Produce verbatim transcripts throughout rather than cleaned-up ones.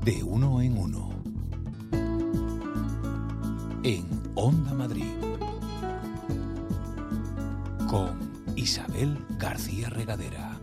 De uno en uno. En Onda Madrid. Con Isabel García Regadera.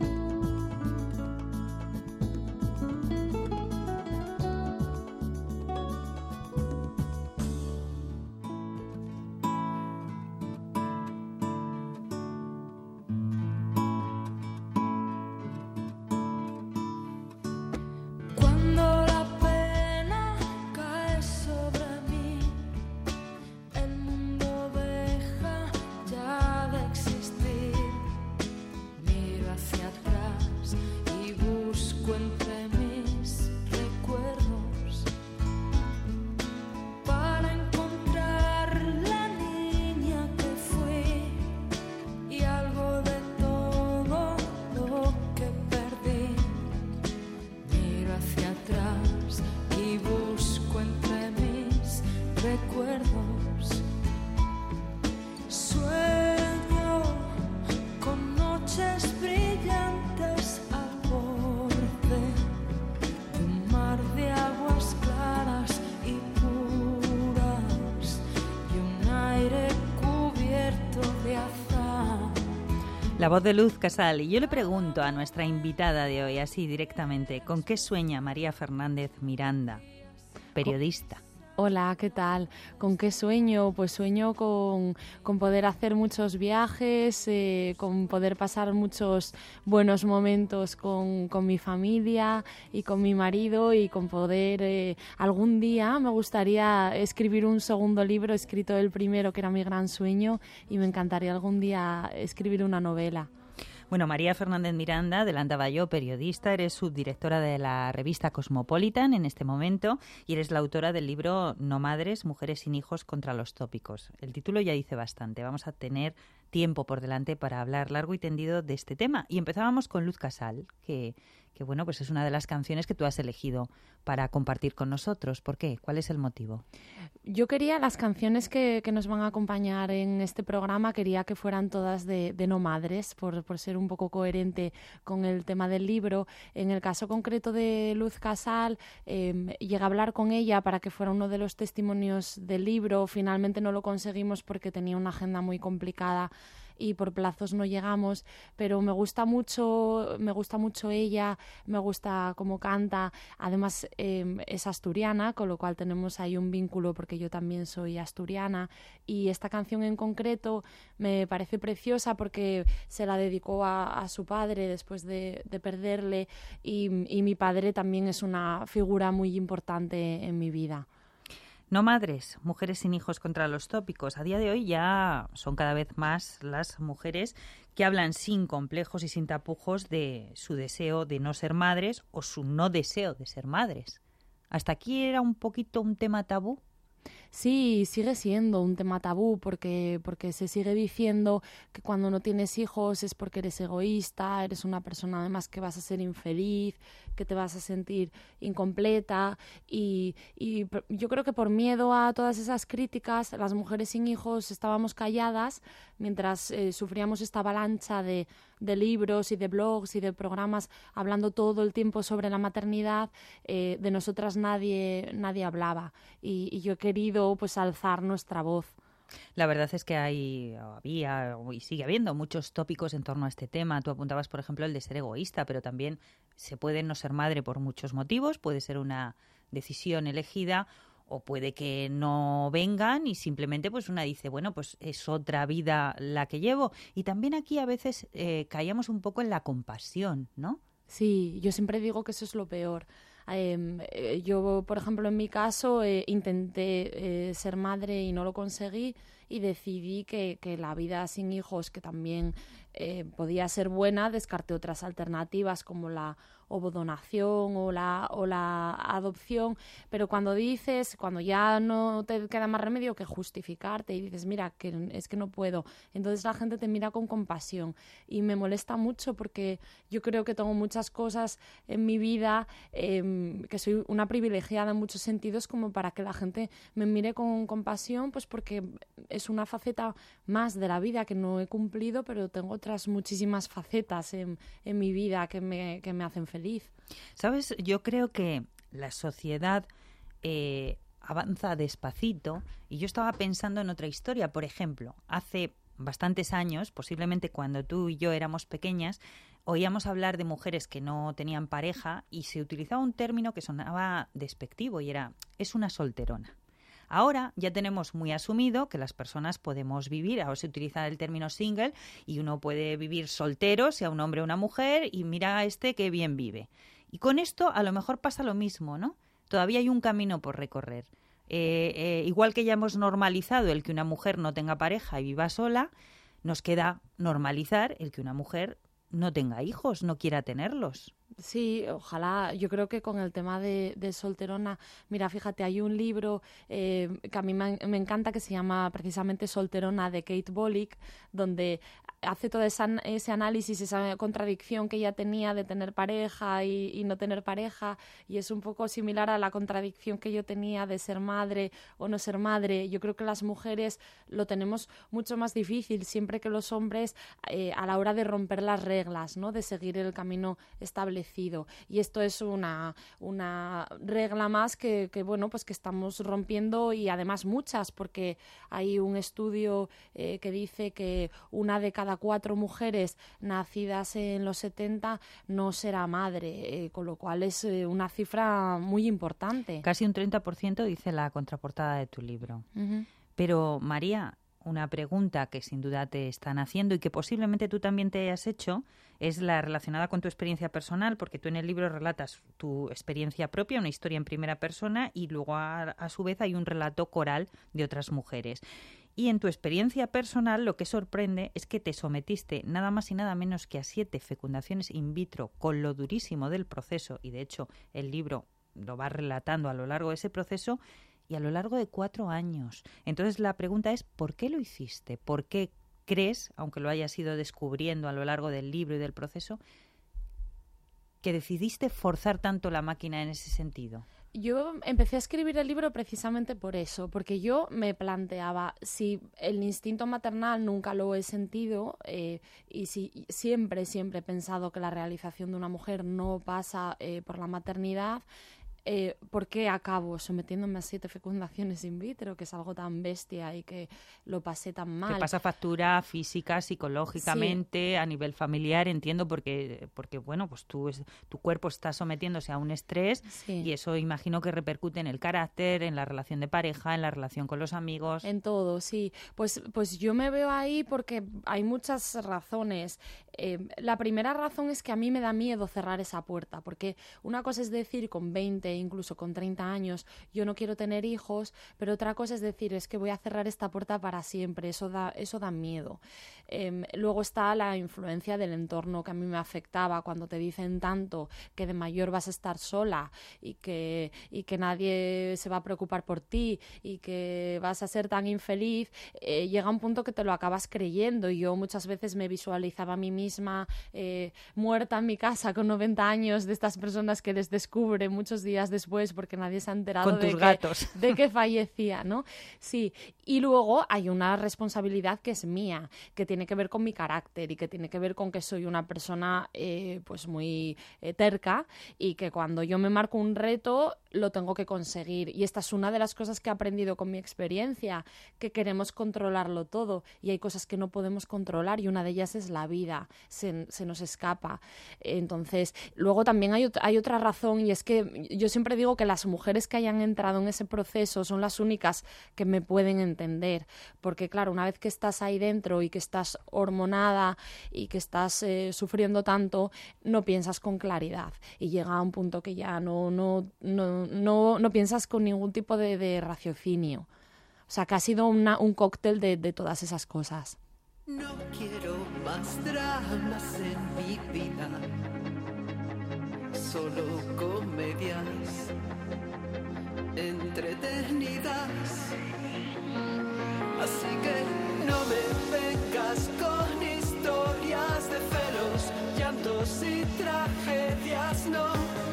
La voz de Luz Casal. Y yo le pregunto a nuestra invitada de hoy, así directamente, ¿con qué sueña María Fernández Miranda, periodista? Hola, ¿qué tal? ¿Con qué sueño? Pues sueño con, con poder hacer muchos viajes, eh, con poder pasar muchos buenos momentos con, con mi familia y con mi marido, y con poder eh, algún día me gustaría escribir un segundo libro. He escrito el primero, que era mi gran sueño, y me encantaría algún día escribir una novela. Bueno, María Fernández Miranda, adelantaba yo, periodista, eres subdirectora de la revista Cosmopolitan en este momento y eres la autora del libro No madres, mujeres sin hijos contra los tópicos. El título ya dice bastante. Vamos a tener tiempo por delante para hablar largo y tendido de este tema. Y empezábamos con Luz Casal, que, que bueno, pues es una de las canciones que tú has elegido para compartir con nosotros. ¿Por qué? ¿Cuál es el motivo? Yo quería las canciones que, que nos van a acompañar en este programa, quería que fueran todas de, de no madres, por, por ser un poco coherente con el tema del libro. En el caso concreto de Luz Casal, eh, llegué a hablar con ella para que fuera uno de los testimonios del libro. Finalmente no lo conseguimos porque tenía una agenda muy complicada y por plazos no llegamos, pero me gusta mucho, me gusta mucho ella, me gusta cómo canta. Además eh, es asturiana, con lo cual tenemos ahí un vínculo porque yo también soy asturiana, y esta canción en concreto me parece preciosa porque se la dedicó a, a su padre después de, de perderle, y, y mi padre también es una figura muy importante en mi vida. No madres, mujeres sin hijos contra los tópicos. A día de hoy ya son cada vez más las mujeres que hablan sin complejos y sin tapujos de su deseo de no ser madres o su no deseo de ser madres. ¿Hasta aquí era un poquito un tema tabú? Sí, sigue siendo un tema tabú porque, porque se sigue diciendo que cuando no tienes hijos es porque eres egoísta, eres una persona además que vas a ser infeliz, que te vas a sentir incompleta, y, y yo creo que por miedo a todas esas críticas las mujeres sin hijos estábamos calladas mientras eh, sufríamos esta avalancha de, de libros y de blogs y de programas hablando todo el tiempo sobre la maternidad. Eh, de nosotras nadie, nadie hablaba, y, y yo he querido pues alzar nuestra voz. La verdad es que hay, había y sigue habiendo muchos tópicos en torno a este tema. Tú apuntabas, por ejemplo, el de ser egoísta, pero también se puede no ser madre por muchos motivos. Puede ser una decisión elegida o puede que no vengan y simplemente pues una dice, bueno, pues es otra vida la que llevo. Y también aquí a veces eh, caíamos un poco en la compasión, ¿no? Sí, yo siempre digo que eso es lo peor. Eh, yo, por ejemplo, en mi caso, eh, intenté eh, ser madre y no lo conseguí, y decidí que, que la vida sin hijos, que también eh, podía ser buena, descarté otras alternativas como la ovodonación o la, o la adopción. Pero cuando dices, cuando ya no te queda más remedio que justificarte y dices, mira, que es que no puedo, entonces la gente te mira con compasión, y me molesta mucho porque yo creo que tengo muchas cosas en mi vida, eh, que soy una privilegiada en muchos sentidos, como para que la gente me mire con compasión, pues porque es una faceta más de la vida que no he cumplido, pero tengo otras muchísimas facetas en, en mi vida que me, que me hacen feliz. ¿Sabes? Yo creo que la sociedad eh, avanza despacito, y yo estaba pensando en otra historia. Por ejemplo, hace bastantes años, posiblemente cuando tú y yo éramos pequeñas, oíamos hablar de mujeres que no tenían pareja y se utilizaba un término que sonaba despectivo y era, es una solterona. Ahora ya tenemos muy asumido que las personas podemos vivir, ahora se utiliza el término single y uno puede vivir soltero, sea un hombre o una mujer, y mira a este que bien vive. Y con esto a lo mejor pasa lo mismo, ¿no? Todavía hay un camino por recorrer. Eh, eh, igual que ya hemos normalizado el que una mujer no tenga pareja y viva sola, nos queda normalizar el que una mujer no tenga hijos, no quiera tenerlos. Sí, ojalá. Yo creo que con el tema de, de solterona, mira, fíjate, hay un libro eh, que a mí me, me encanta que se llama precisamente Solterona, de Kate Bolick, donde hace todo esa, ese análisis, esa contradicción que ella tenía de tener pareja y, y no tener pareja, y es un poco similar a la contradicción que yo tenía de ser madre o no ser madre. Yo creo que las mujeres lo tenemos mucho más difícil siempre que los hombres eh, a la hora de romper las reglas, ¿no? De seguir el camino establecido. Y esto es una, una regla más que, que, bueno, pues que estamos rompiendo, y además muchas, porque hay un estudio eh, que dice que una de cada cuatro mujeres nacidas en los setenta no será madre, eh, con lo cual es eh, una cifra muy importante. Casi un treinta por ciento dice la contraportada de tu libro. Uh-huh. Pero, María, una pregunta que sin duda te están haciendo y que posiblemente tú también te hayas hecho es la relacionada con tu experiencia personal, porque tú en el libro relatas tu experiencia propia, una historia en primera persona, y luego a, a su vez hay un relato coral de otras mujeres. Y en tu experiencia personal lo que sorprende es que te sometiste nada más y nada menos que a siete fecundaciones in vitro, con lo durísimo del proceso, y de hecho el libro lo va relatando a lo largo de ese proceso, y a lo largo de cuatro años. Entonces la pregunta es, ¿por qué lo hiciste? ¿Por qué crees, aunque lo hayas ido descubriendo a lo largo del libro y del proceso, que decidiste forzar tanto la máquina en ese sentido? Yo empecé a escribir el libro precisamente por eso, porque yo me planteaba si el instinto maternal nunca lo he sentido eh, y si siempre, siempre he pensado que la realización de una mujer no pasa eh, por la maternidad, Eh, ¿por qué acabo sometiéndome a siete fecundaciones in vitro, que es algo tan bestia y que lo pasé tan mal? Te pasa factura física, psicológicamente, sí. A nivel familiar, entiendo, porque, porque bueno, pues tú es, tu cuerpo está sometiéndose a un estrés, sí. Y eso imagino que repercute en el carácter, en la relación de pareja, en la relación con los amigos. En todo, sí. Pues, pues yo me veo ahí porque hay muchas razones. Eh, la primera razón es que a mí me da miedo cerrar esa puerta, porque una cosa es decir con veinte, incluso con treinta años, yo no quiero tener hijos, pero otra cosa es decir, es que voy a cerrar esta puerta para siempre. Eso da, eso da miedo. Eh, luego está la influencia del entorno, que a mí me afectaba cuando te dicen tanto que de mayor vas a estar sola y que, y que nadie se va a preocupar por ti y que vas a ser tan infeliz. Eh, llega un punto que te lo acabas creyendo, y yo muchas veces me visualizaba a mí misma eh, muerta en mi casa con noventa años, de estas personas que les descubre muchos días después porque nadie se ha enterado con tus de, gatos. Que, de que fallecía, ¿no? Sí, y luego hay una responsabilidad que es mía, que tiene que ver con mi carácter y que tiene que ver con que soy una persona eh, pues muy eh, terca, y que cuando yo me marco un reto lo tengo que conseguir, y esta es una de las cosas que he aprendido con mi experiencia, que queremos controlarlo todo y hay cosas que no podemos controlar, y una de ellas es la vida, se, se nos escapa. Entonces, luego también hay, hay otra razón, y es que yo siempre digo que las mujeres que hayan entrado en ese proceso son las únicas que me pueden entender, porque claro, una vez que estás ahí dentro y que estás hormonada y que estás eh, sufriendo tanto, no piensas con claridad, y llega a un punto que ya no, no, no, no, no piensas con ningún tipo de, de raciocinio. O sea, que ha sido una, un cóctel de, de todas esas cosas. No quiero más dramas en mi vida, solo comedias entretenidas. Así que no me vengas con historias de celos, llantos y tragedias, no.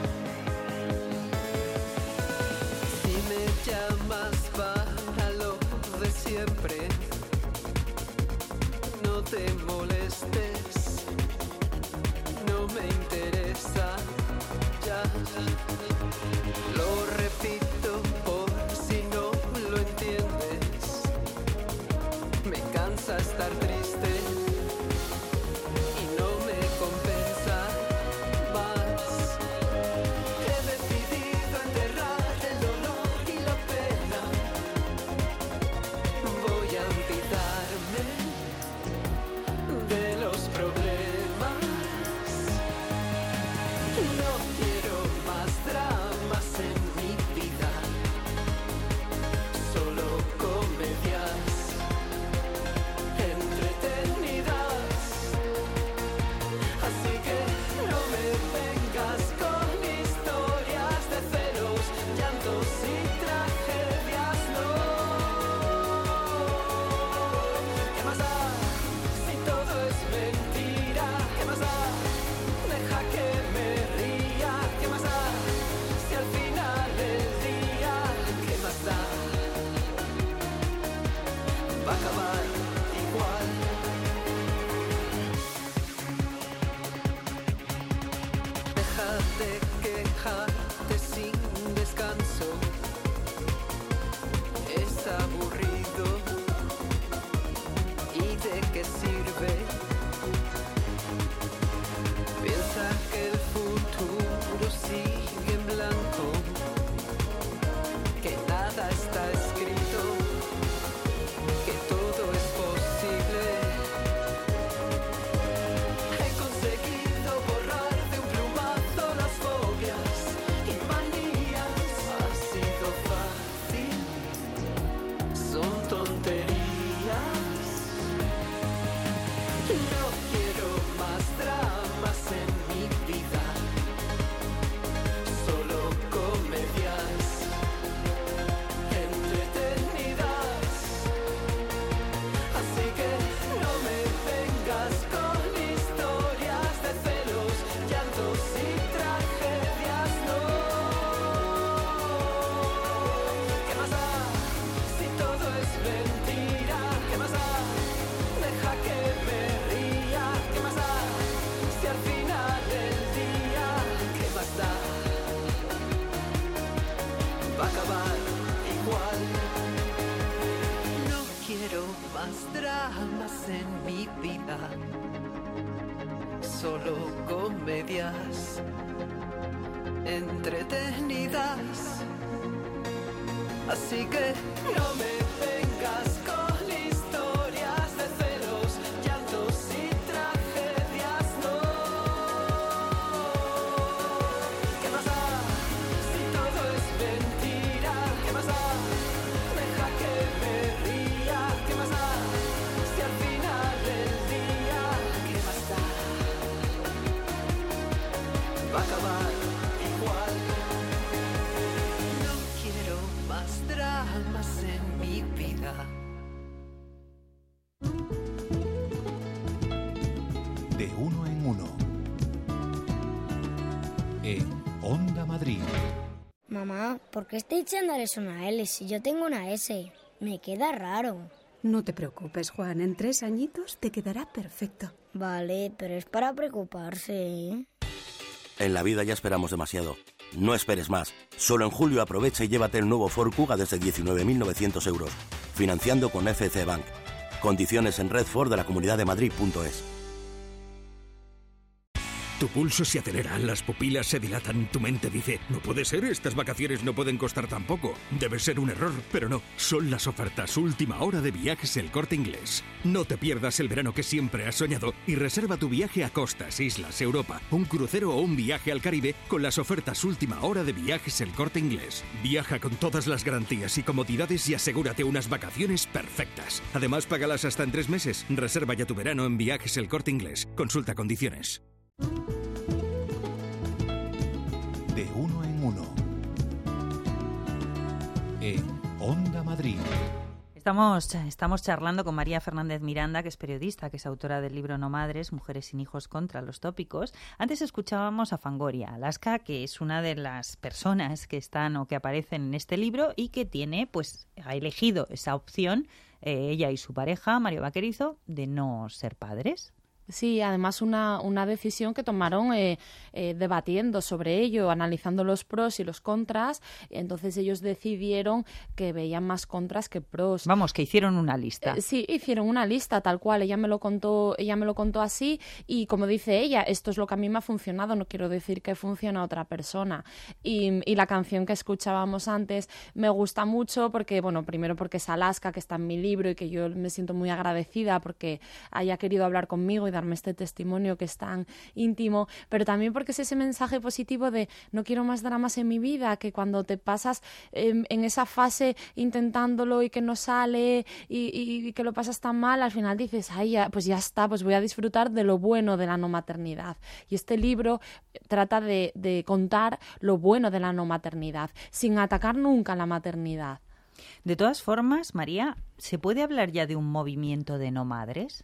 Si me llamas para lo de siempre, no te molestes, no me interesa ya. va a acabar igual. No quiero más dramas en mi vida, solo comedias entretenidas. Así que no me vengas con historias de celos, llantos y tragedias, no. ¿Qué más da si todo es mentira? ¿Qué más da? Deja que me ría. ¿Qué más da si al final del día? ¿Qué más da? Va a acabar igual. No quiero más dramas en mi vida. De uno en uno. En Onda Madrid. Mamá, ¿por qué este chándal es una L si yo tengo una S? Me queda raro. No te preocupes, Juan. En tres añitos te quedará perfecto. Vale, pero es para preocuparse, ¿eh? En la vida ya esperamos demasiado. No esperes más. Solo en julio aprovecha y llévate el nuevo Ford Kuga desde diecinueve mil novecientos euros. Financiando con F C Bank. Condiciones en red Ford de la Comunidad de Madrid punto es. Tu pulso se acelera, las pupilas se dilatan, tu mente dice, no puede ser, estas vacaciones no pueden costar tan poco. Debe ser un error, pero no, son las ofertas última hora de Viajes El Corte Inglés. No te pierdas el verano que siempre has soñado y reserva tu viaje a costas, islas, Europa, un crucero o un viaje al Caribe con las ofertas última hora de Viajes El Corte Inglés. Viaja con todas las garantías y comodidades y asegúrate unas vacaciones perfectas. Además, págalas hasta en tres meses. Reserva ya tu verano en Viajes El Corte Inglés. Consulta condiciones. De uno en uno. En Onda Madrid. Estamos, estamos charlando con María Fernández Miranda, que es periodista, que es autora del libro No Madres, Mujeres sin Hijos contra los Tópicos. Antes escuchábamos a Fangoria Alaska, que es una de las personas que están o que aparecen en este libro y que tiene, pues, ha elegido esa opción, eh, ella y su pareja, Mario Vaquerizo, de no ser padres. Sí, además una, una decisión que tomaron eh, eh, debatiendo sobre ello, analizando los pros y los contras. Entonces ellos decidieron que veían más contras que pros. Vamos, que hicieron una lista. Eh, sí, hicieron una lista tal cual. Ella me lo contó, ella me lo contó así y como dice ella, esto es lo que a mí me ha funcionado. No quiero decir que funcione a otra persona. Y, y la canción que escuchábamos antes me gusta mucho porque, bueno, primero porque es Alaska, que está en mi libro y que yo me siento muy agradecida porque haya querido hablar conmigo y darme este testimonio que es tan íntimo, pero también porque es ese mensaje positivo de no quiero más dramas en mi vida, que cuando te pasas eh, en esa fase intentándolo y que no sale y, y, y que lo pasas tan mal, al final dices, ay, ya, pues ya está, pues voy a disfrutar de lo bueno de la no maternidad. Y este libro trata de, de contar lo bueno de la no maternidad, sin atacar nunca la maternidad. De todas formas, María, ¿se puede hablar ya de un movimiento de no madres?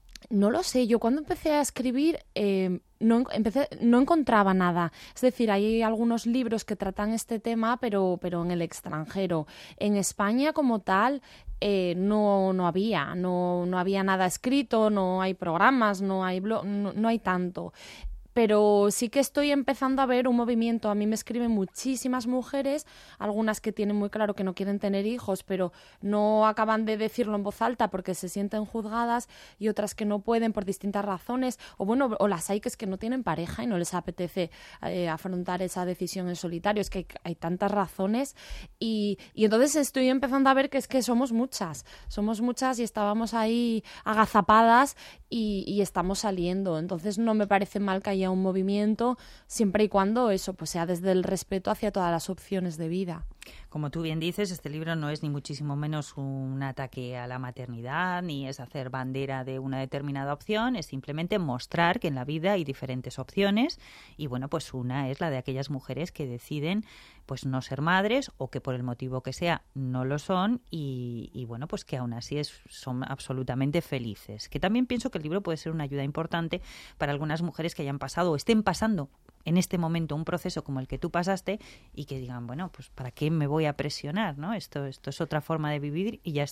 No lo sé, yo cuando empecé a escribir eh, no, empecé, no encontraba nada. Es decir, hay algunos libros que tratan este tema, pero, pero en el extranjero. En España como tal eh, no, no había, no, no había nada escrito, no hay programas, no hay, blog, no, no hay tanto. Pero sí que estoy empezando a ver un movimiento. A mí me escriben muchísimas mujeres, algunas que tienen muy claro que no quieren tener hijos, pero no acaban de decirlo en voz alta porque se sienten juzgadas, y otras que no pueden por distintas razones, o bueno, o las hay que es que no tienen pareja y no les apetece eh, afrontar esa decisión en solitario. Es que hay, hay tantas razones y, y entonces estoy empezando a ver que es que somos muchas, somos muchas y estábamos ahí agazapadas y, y estamos saliendo. Entonces no me parece mal que haya un movimiento, siempre y cuando eso pues sea desde el respeto hacia todas las opciones de vida. Como tú bien dices, este libro no es ni muchísimo menos un ataque a la maternidad, ni es hacer bandera de una determinada opción, es simplemente mostrar que en la vida hay diferentes opciones y bueno, pues una es la de aquellas mujeres que deciden pues no ser madres o que por el motivo que sea no lo son y, y bueno, pues que aún así es, son absolutamente felices. Que también pienso que el libro puede ser una ayuda importante para algunas mujeres que hayan pasado o estén pasando en este momento un proceso como el que tú pasaste y que digan, bueno, pues ¿para qué me voy a presionar? ¿No? Esto, esto es otra forma de vivir y ya está.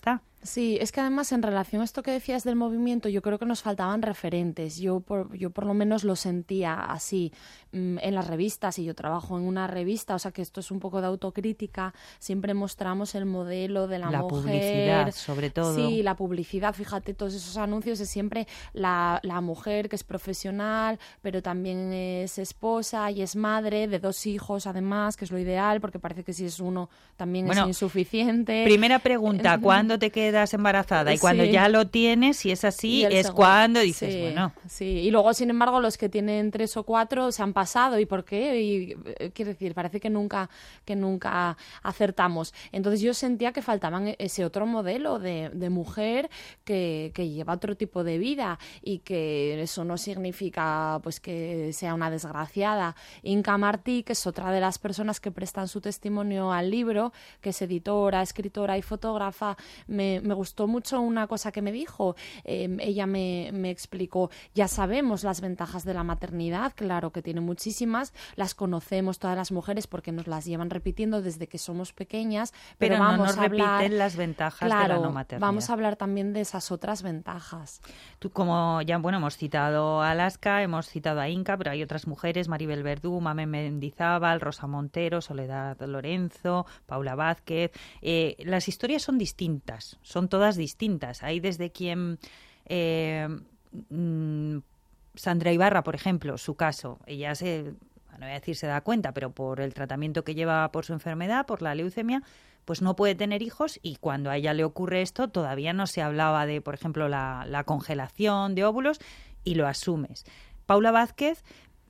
Sí, es que además en relación a esto que decías del movimiento, yo creo que nos faltaban referentes. Yo por, yo por lo menos lo sentía así mmm, en las revistas, y yo trabajo en una revista, o sea que esto es un poco de autocrítica. Siempre mostramos el modelo de la, la mujer. La publicidad, sobre todo. Sí, la publicidad, fíjate, todos esos anuncios es siempre la, la mujer que es profesional, pero también es esposa y es madre de dos hijos, además, que es lo ideal, porque parece que si es uno también bueno, es insuficiente. Primera pregunta, ¿cuándo te quedas embarazada? Y cuando sí. ya lo tienes, si es así, es segundo. Cuando dices, sí, bueno. Sí, y luego, sin embargo, los que tienen tres o cuatro se han pasado. ¿Y por qué? Y, quiero decir, parece que nunca, que nunca acertamos. Entonces yo sentía que faltaban ese otro modelo de, de mujer que, que lleva otro tipo de vida, y que eso no significa pues que sea una desgraciada. Inca Martí, que es otra de las personas que prestan su testimonio al libro, que es editora, escritora y fotógrafa, me me gustó mucho una cosa que me dijo. Eh, ella me, me explicó, ya sabemos las ventajas de la maternidad, claro que tiene muchísimas, las conocemos todas las mujeres porque nos las llevan repitiendo desde que somos pequeñas, pero, pero vamos no nos a hablar, repiten las ventajas claro, de la no maternidad. Vamos a hablar también de esas otras ventajas. Tú, como ya bueno, hemos citado a Alaska, hemos citado a Inca, pero hay otras mujeres, Maribel Verdú, Mamen Mendizábal, Rosa Montero, Soledad Lorenzo, Paula Vázquez. Eh, las historias son distintas, son todas distintas. Hay desde quien... Eh, mmm, Sandra Ibarra, por ejemplo, su caso, ella se, no voy a decir se da cuenta, pero por el tratamiento que lleva por su enfermedad, por la leucemia, pues no puede tener hijos, y cuando a ella le ocurre esto todavía no se hablaba de, por ejemplo, la, la congelación de óvulos, y lo asumes. Paula Vázquez,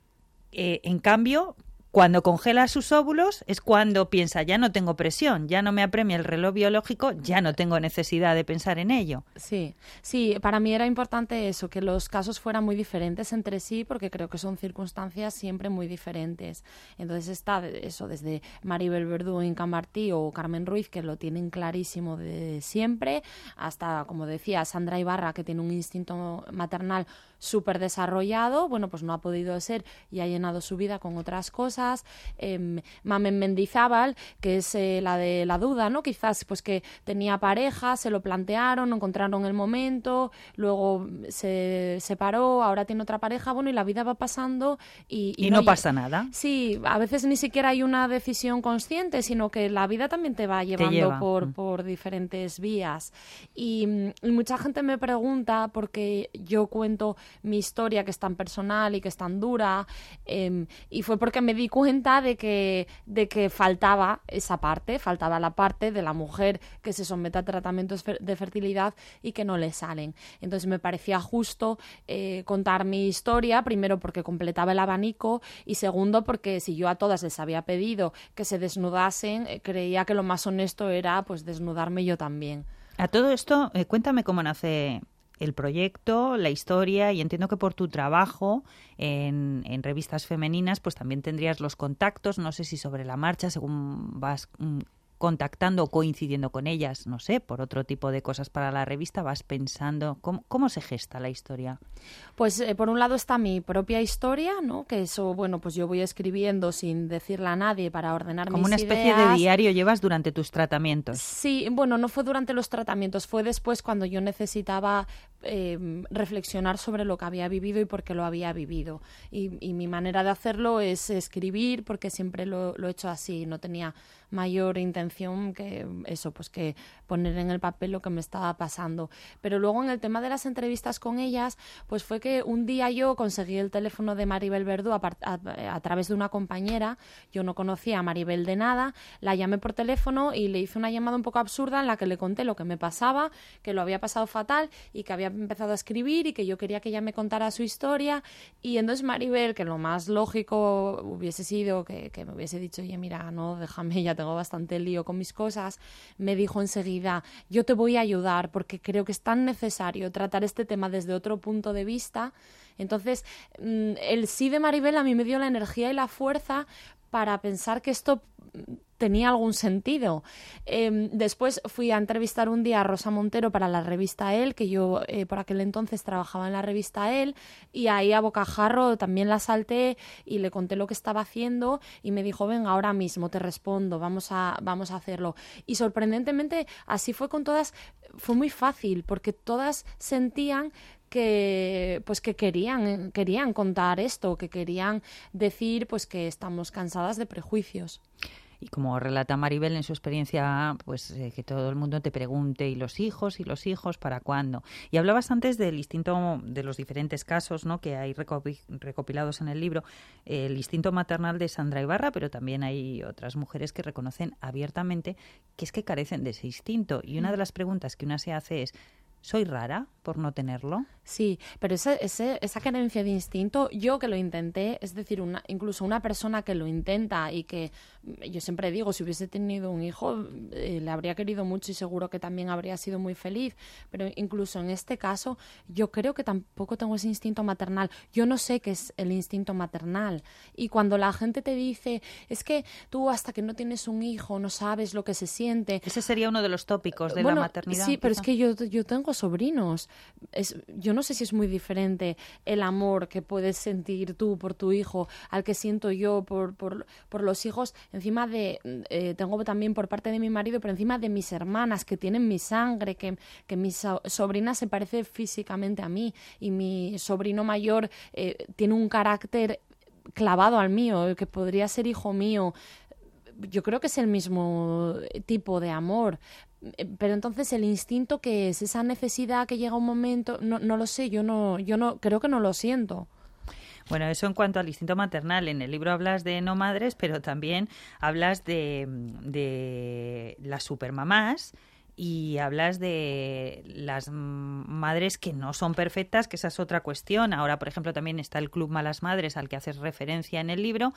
eh, en cambio, cuando congela sus óvulos es cuando piensa, ya no tengo presión, ya no me apremia el reloj biológico, ya no tengo necesidad de pensar en ello. Sí, sí, para mí era importante eso, que los casos fueran muy diferentes entre sí, porque creo que son circunstancias siempre muy diferentes. Entonces está eso, desde Maribel Verdú, Inca Martí o Carmen Ruiz, que lo tienen clarísimo de siempre, hasta, como decía, Sandra Ibarra, que tiene un instinto maternal súper desarrollado, bueno, pues no ha podido ser y ha llenado su vida con otras cosas. Eh, Mamen Mendizábal, que es eh, la de la duda, ¿no? Quizás pues que tenía pareja, se lo plantearon, no encontraron el momento, luego se separó, ahora tiene otra pareja, bueno, y la vida va pasando y... Y, y no, no pasa nada. Sí, a veces ni siquiera hay una decisión consciente, sino que la vida también te va llevando te lleva. por, mm. por diferentes vías. Y, y mucha gente me pregunta, porque yo cuento mi historia, que es tan personal y que es tan dura, eh, y fue porque me di cuenta de que, de que faltaba esa parte, faltaba la parte de la mujer que se somete a tratamientos de fertilidad y que no le salen. Entonces me parecía justo eh, contar mi historia, primero porque completaba el abanico, y segundo porque si yo a todas les había pedido que se desnudasen, eh, creía que lo más honesto era pues desnudarme yo también. A todo esto, eh, cuéntame cómo nace el proyecto, la historia, y entiendo que por tu trabajo en, en revistas femeninas pues también tendrías los contactos, no sé si sobre la marcha, según vas mm, contactando o coincidiendo con ellas, no sé, por otro tipo de cosas para la revista, vas pensando cómo, cómo se gesta la historia. Pues eh, por un lado está mi propia historia, ¿no? Que eso, bueno, pues yo voy escribiendo sin decirle a nadie para ordenar Como mis una especie ideas. de diario llevas durante tus tratamientos. Sí, bueno, no fue durante los tratamientos, fue después cuando yo necesitaba eh, reflexionar sobre lo que había vivido y por qué lo había vivido. Y, y mi manera de hacerlo es escribir, porque siempre lo, lo he hecho así, no tenía mayor intención que eso, pues que poner en el papel lo que me estaba pasando. Pero luego en el tema de las entrevistas con ellas, pues fue que un día yo conseguí el teléfono de Maribel Verdú a, a, a través de una compañera. Yo no conocía a Maribel de nada, la llamé por teléfono y le hice una llamada un poco absurda en la que le conté lo que me pasaba, que lo había pasado fatal y que había empezado a escribir y que yo quería que ella me contara su historia. Y entonces Maribel, que lo más lógico hubiese sido que, que me hubiese dicho, oye, mira, no, déjame, ya tengo bastante lío con mis cosas, me dijo enseguida, yo te voy a ayudar porque creo que es tan necesario tratar este tema desde otro punto de vista. Entonces, el sí de Maribel a mí me dio la energía y la fuerza para pensar que esto tenía algún sentido. Eh, después fui a entrevistar un día a Rosa Montero para la revista Elle, que yo eh, por aquel entonces trabajaba en la revista Elle, y ahí a bocajarro también la salté y le conté lo que estaba haciendo y me dijo, venga, ahora mismo te respondo, vamos a, vamos a hacerlo. Y sorprendentemente así fue con todas, fue muy fácil porque todas sentían que pues que querían querían contar esto, que querían decir pues que estamos cansadas de prejuicios. Y como relata Maribel en su experiencia, pues eh, que todo el mundo te pregunte, ¿y los hijos? ¿Y los hijos? ¿Para cuándo? Y hablabas antes del instinto, de los diferentes casos, ¿no?, que hay recopi- recopilados en el libro, eh, el instinto maternal de Sandra Ibarra, pero también hay otras mujeres que reconocen abiertamente que es que carecen de ese instinto. Y una de las preguntas que una se hace es, ¿soy rara por no tenerlo? Sí, pero ese, ese, esa carencia de instinto, yo que lo intenté, es decir, una, incluso una persona que lo intenta y que, yo siempre digo, si hubiese tenido un hijo, eh, le habría querido mucho y seguro que también habría sido muy feliz, pero incluso en este caso, yo creo que tampoco tengo ese instinto maternal. Yo no sé qué es el instinto maternal. Y cuando la gente te dice, es que tú hasta que no tienes un hijo no sabes lo que se siente. Ese sería uno de los tópicos de bueno, la maternidad. Sí, pero quizá. es que yo, yo tengo sobrinos. Es, yo no sé si es muy diferente el amor que puedes sentir tú por tu hijo al que siento yo por, por, por los hijos, encima de, eh, tengo también por parte de mi marido, pero encima de mis hermanas que tienen mi sangre, que, que mi so- sobrina se parece físicamente a mí y mi sobrino mayor eh, tiene un carácter clavado al mío, que podría ser hijo mío. Yo creo que es el mismo tipo de amor. Pero entonces el instinto, que es esa necesidad que llega un momento, no, no lo sé, yo no, yo no creo que no lo siento. Bueno, eso en cuanto al instinto maternal. En el libro hablas de no madres, pero también hablas de, de las supermamás y hablas de las madres que no son perfectas, que esa es otra cuestión. Ahora, por ejemplo, también está el Club Malas Madres al que haces referencia en el libro.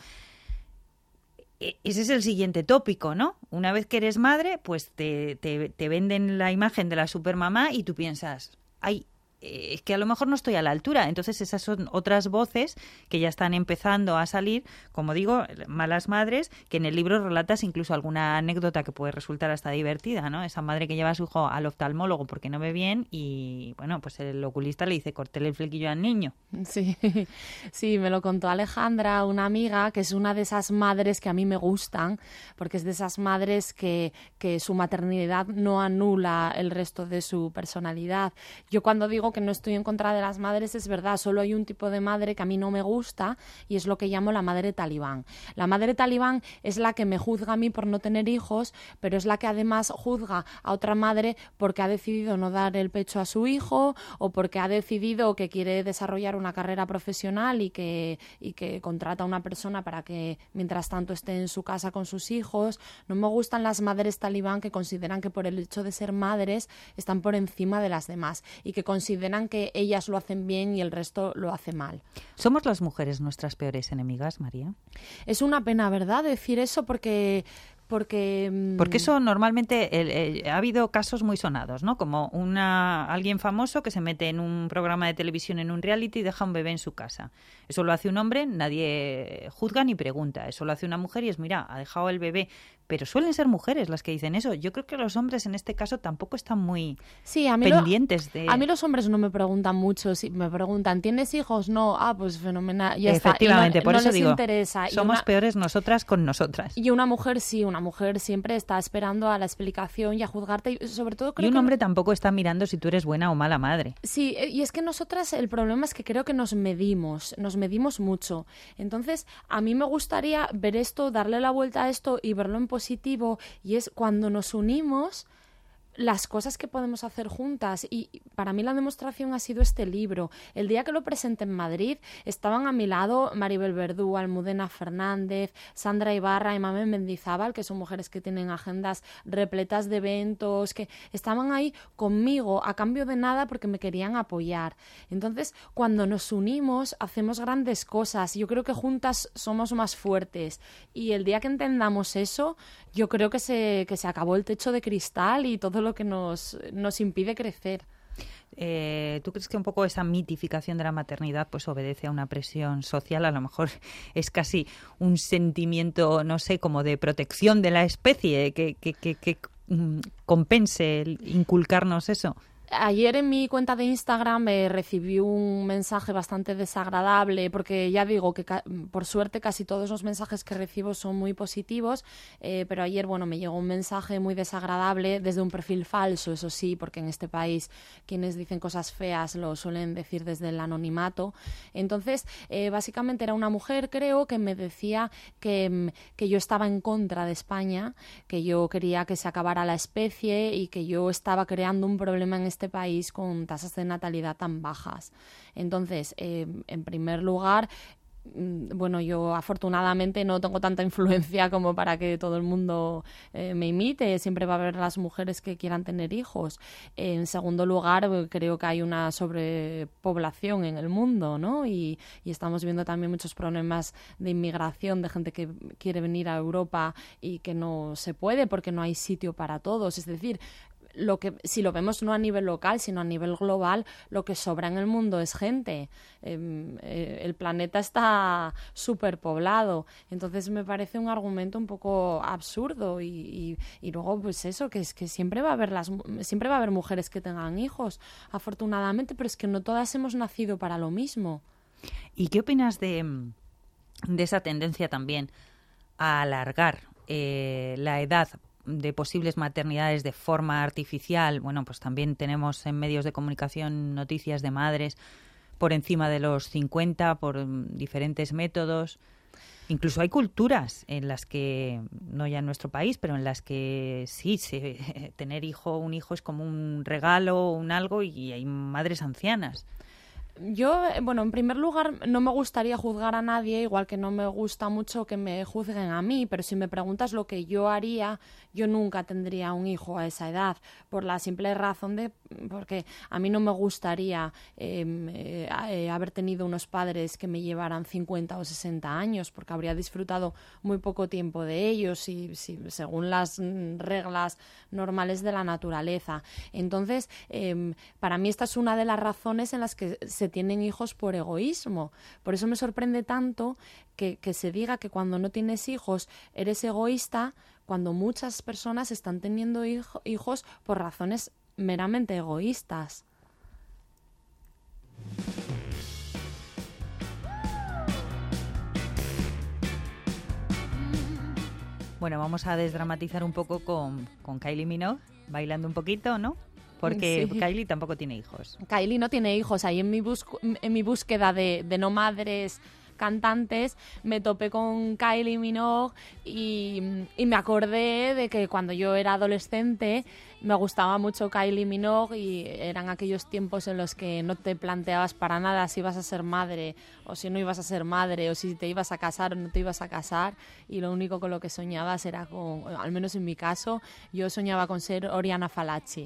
Ese es el siguiente tópico, ¿no? Una vez que eres madre, pues te, te, te venden la imagen de la supermamá y tú piensas, ay, eh, es que a lo mejor no estoy a la altura. Entonces esas son otras voces que ya están empezando a salir, como digo, Malas Madres, que en el libro relatas incluso alguna anécdota que puede resultar hasta divertida, ¿no? Esa madre que lleva a su hijo al oftalmólogo porque no ve bien y, bueno, pues el oculista le dice, córtele el flequillo al niño. Sí, sí, me lo contó Alejandra, una amiga, que es una de esas madres que a mí me gustan, porque es de esas madres que, que su maternidad no anula el resto de su personalidad. Yo cuando digo que no estoy en contra de las madres, es verdad, solo hay un tipo de madre que a mí no me gusta y es lo que llamo la madre talibán. La madre talibán es la que me juzga a mí por no tener hijos, pero es la que además juzga a otra madre porque ha decidido no dar el pecho a su hijo o porque ha decidido que quiere desarrollar una carrera profesional y que, y que contrata a una persona para que mientras tanto esté en su casa con sus hijos. No me gustan las madres talibán que consideran que por el hecho de ser madres están por encima de las demás y que consideran que ellas lo hacen bien y el resto lo hace mal. ¿Somos las mujeres nuestras peores enemigas, María? Es una pena, ¿verdad?, decir eso porque... Porque, Porque eso normalmente el, el, ha habido casos muy sonados, ¿no? Como una alguien famoso que se mete en un programa de televisión, en un reality y deja un bebé en su casa. Eso lo hace un hombre, nadie juzga ni pregunta. Eso lo hace una mujer y es, mira, ha dejado el bebé. Pero suelen ser mujeres las que dicen eso. Yo creo que los hombres en este caso tampoco están muy sí, a mí pendientes lo, de... A mí los hombres no me preguntan mucho. Si me preguntan, ¿tienes hijos? No. Ah, pues fenomenal. Ya Efectivamente, está. por no, eso no les digo, interesa. somos una, peores nosotras con nosotras. Y una mujer sí, una mujer siempre está esperando a la explicación y a juzgarte. Y, sobre todo creo y un que hombre no... tampoco está mirando si tú eres buena o mala madre. Sí, y es que nosotras el problema es que creo que nos medimos, nos medimos mucho. Entonces, a mí me gustaría ver esto, darle la vuelta a esto y verlo en positivo. Y es cuando nos unimos, las cosas que podemos hacer juntas. Y para mí la demostración ha sido este libro. El día que lo presenté en Madrid, estaban a mi lado Maribel Verdú, Almudena Fernández, Sandra Ibarra y Mamen Mendizábal, que son mujeres que tienen agendas repletas de eventos, que estaban ahí conmigo a cambio de nada porque me querían apoyar. Entonces, cuando nos unimos, hacemos grandes cosas. Yo creo que juntas somos más fuertes. Y el día que entendamos eso, yo creo que se, que se acabó el techo de cristal y todo lo que nos, nos impide crecer. Eh, ¿Tú crees que un poco esa mitificación de la maternidad pues obedece a una presión social? A lo mejor es casi un sentimiento, no sé, como de protección de la especie que, que, que, que mm, compense el inculcarnos eso. Ayer en mi cuenta de Instagram eh, recibí un mensaje bastante desagradable, porque ya digo que ca- por suerte casi todos los mensajes que recibo son muy positivos, eh, pero ayer bueno me llegó un mensaje muy desagradable desde un perfil falso, eso sí, porque en este país quienes dicen cosas feas lo suelen decir desde el anonimato. Entonces, eh, básicamente era una mujer, creo, que me decía que, que yo estaba en contra de España, que yo quería que se acabara la especie y que yo estaba creando un problema en este país con tasas de natalidad tan bajas. Entonces, eh, en primer lugar, bueno, yo afortunadamente no tengo tanta influencia como para que todo el mundo eh, me imite. Siempre va a haber las mujeres que quieran tener hijos. Eh, en segundo lugar, creo que hay una sobrepoblación en el mundo, ¿no? Y, y estamos viendo también muchos problemas de inmigración, de gente que quiere venir a Europa y que no se puede porque no hay sitio para todos. Es decir, lo que si lo vemos no a nivel local sino a nivel global, lo que sobra en el mundo es gente. Eh, eh, el planeta está superpoblado, entonces me parece un argumento un poco absurdo y, y, y luego pues eso, que es que siempre va a haber las siempre va a haber mujeres que tengan hijos, afortunadamente, pero es que no todas hemos nacido para lo mismo. ¿Y qué opinas de, de esa tendencia también a alargar eh, la edad de posibles maternidades de forma artificial? Bueno, pues también tenemos en medios de comunicación noticias de madres por encima de los cincuenta por diferentes métodos. Incluso hay culturas en las que, no ya en nuestro país, pero en las que sí, se, tener hijo, un hijo es como un regalo, un algo, y hay madres ancianas. Yo, bueno, en primer lugar, no me gustaría juzgar a nadie, igual que no me gusta mucho que me juzguen a mí, pero si me preguntas lo que yo haría, yo nunca tendría un hijo a esa edad, por la simple razón de, porque a mí no me gustaría eh, eh, haber tenido unos padres que me llevaran cincuenta o sesenta años, porque habría disfrutado muy poco tiempo de ellos, y, si, según las reglas normales de la naturaleza. Entonces, eh, para mí esta es una de las razones en las que se tienen hijos por egoísmo. Por eso me sorprende tanto que, que se diga que cuando no tienes hijos eres egoísta, cuando muchas personas están teniendo hijo, hijos por razones meramente egoístas. Bueno, vamos a desdramatizar un poco con, con Kylie Minogue, bailando un poquito, ¿no? Porque sí. Kylie tampoco tiene hijos. Kylie no tiene hijos. Ahí en mi, bus- en mi búsqueda de, de no madres cantantes me topé con Kylie Minogue y, y me acordé de que cuando yo era adolescente me gustaba mucho Kylie Minogue y eran aquellos tiempos en los que no te planteabas para nada si ibas a ser madre o si no ibas a ser madre o si te ibas a casar o no te ibas a casar, y lo único con lo que soñabas era con, al menos en mi caso, yo soñaba con ser Oriana Fallaci.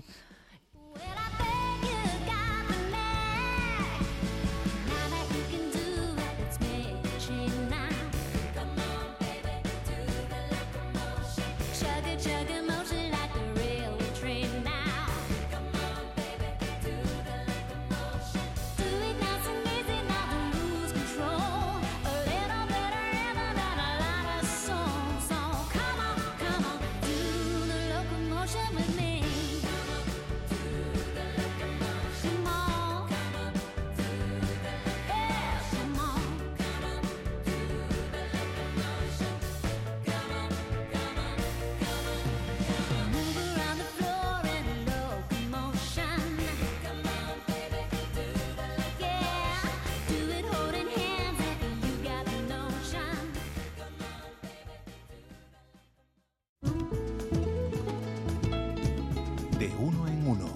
De uno en uno.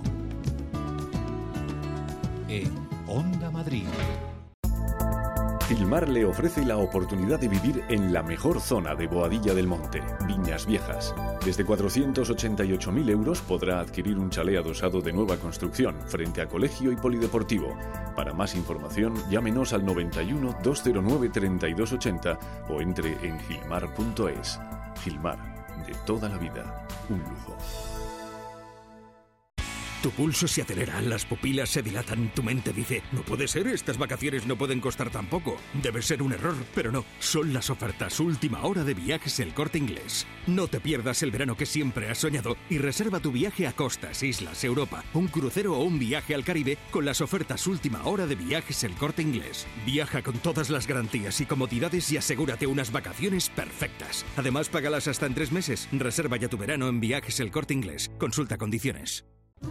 En Onda Madrid. Gilmar le ofrece la oportunidad de vivir en la mejor zona de Boadilla del Monte, Viñas Viejas. Desde cuatrocientos ochenta y ocho mil euros podrá adquirir un chalet adosado de nueva construcción frente a colegio y polideportivo. Para más información, llámenos al noventa y uno, doscientos nueve, treinta y dos ochenta o entre en gilmar punto es. Gilmar, de toda la vida, un lujo. Tu pulso se acelera, las pupilas se dilatan, tu mente dice, no puede ser, estas vacaciones no pueden costar tan poco. Debe ser un error, pero no, son las ofertas última hora de Viajes El Corte Inglés. No te pierdas el verano que siempre has soñado y reserva tu viaje a costas, islas, Europa, un crucero o un viaje al Caribe con las ofertas última hora de Viajes El Corte Inglés. Viaja con todas las garantías y comodidades y asegúrate unas vacaciones perfectas. Además, págalas hasta en tres meses. Reserva ya tu verano en Viajes El Corte Inglés. Consulta condiciones.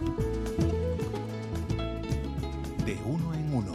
De uno en uno.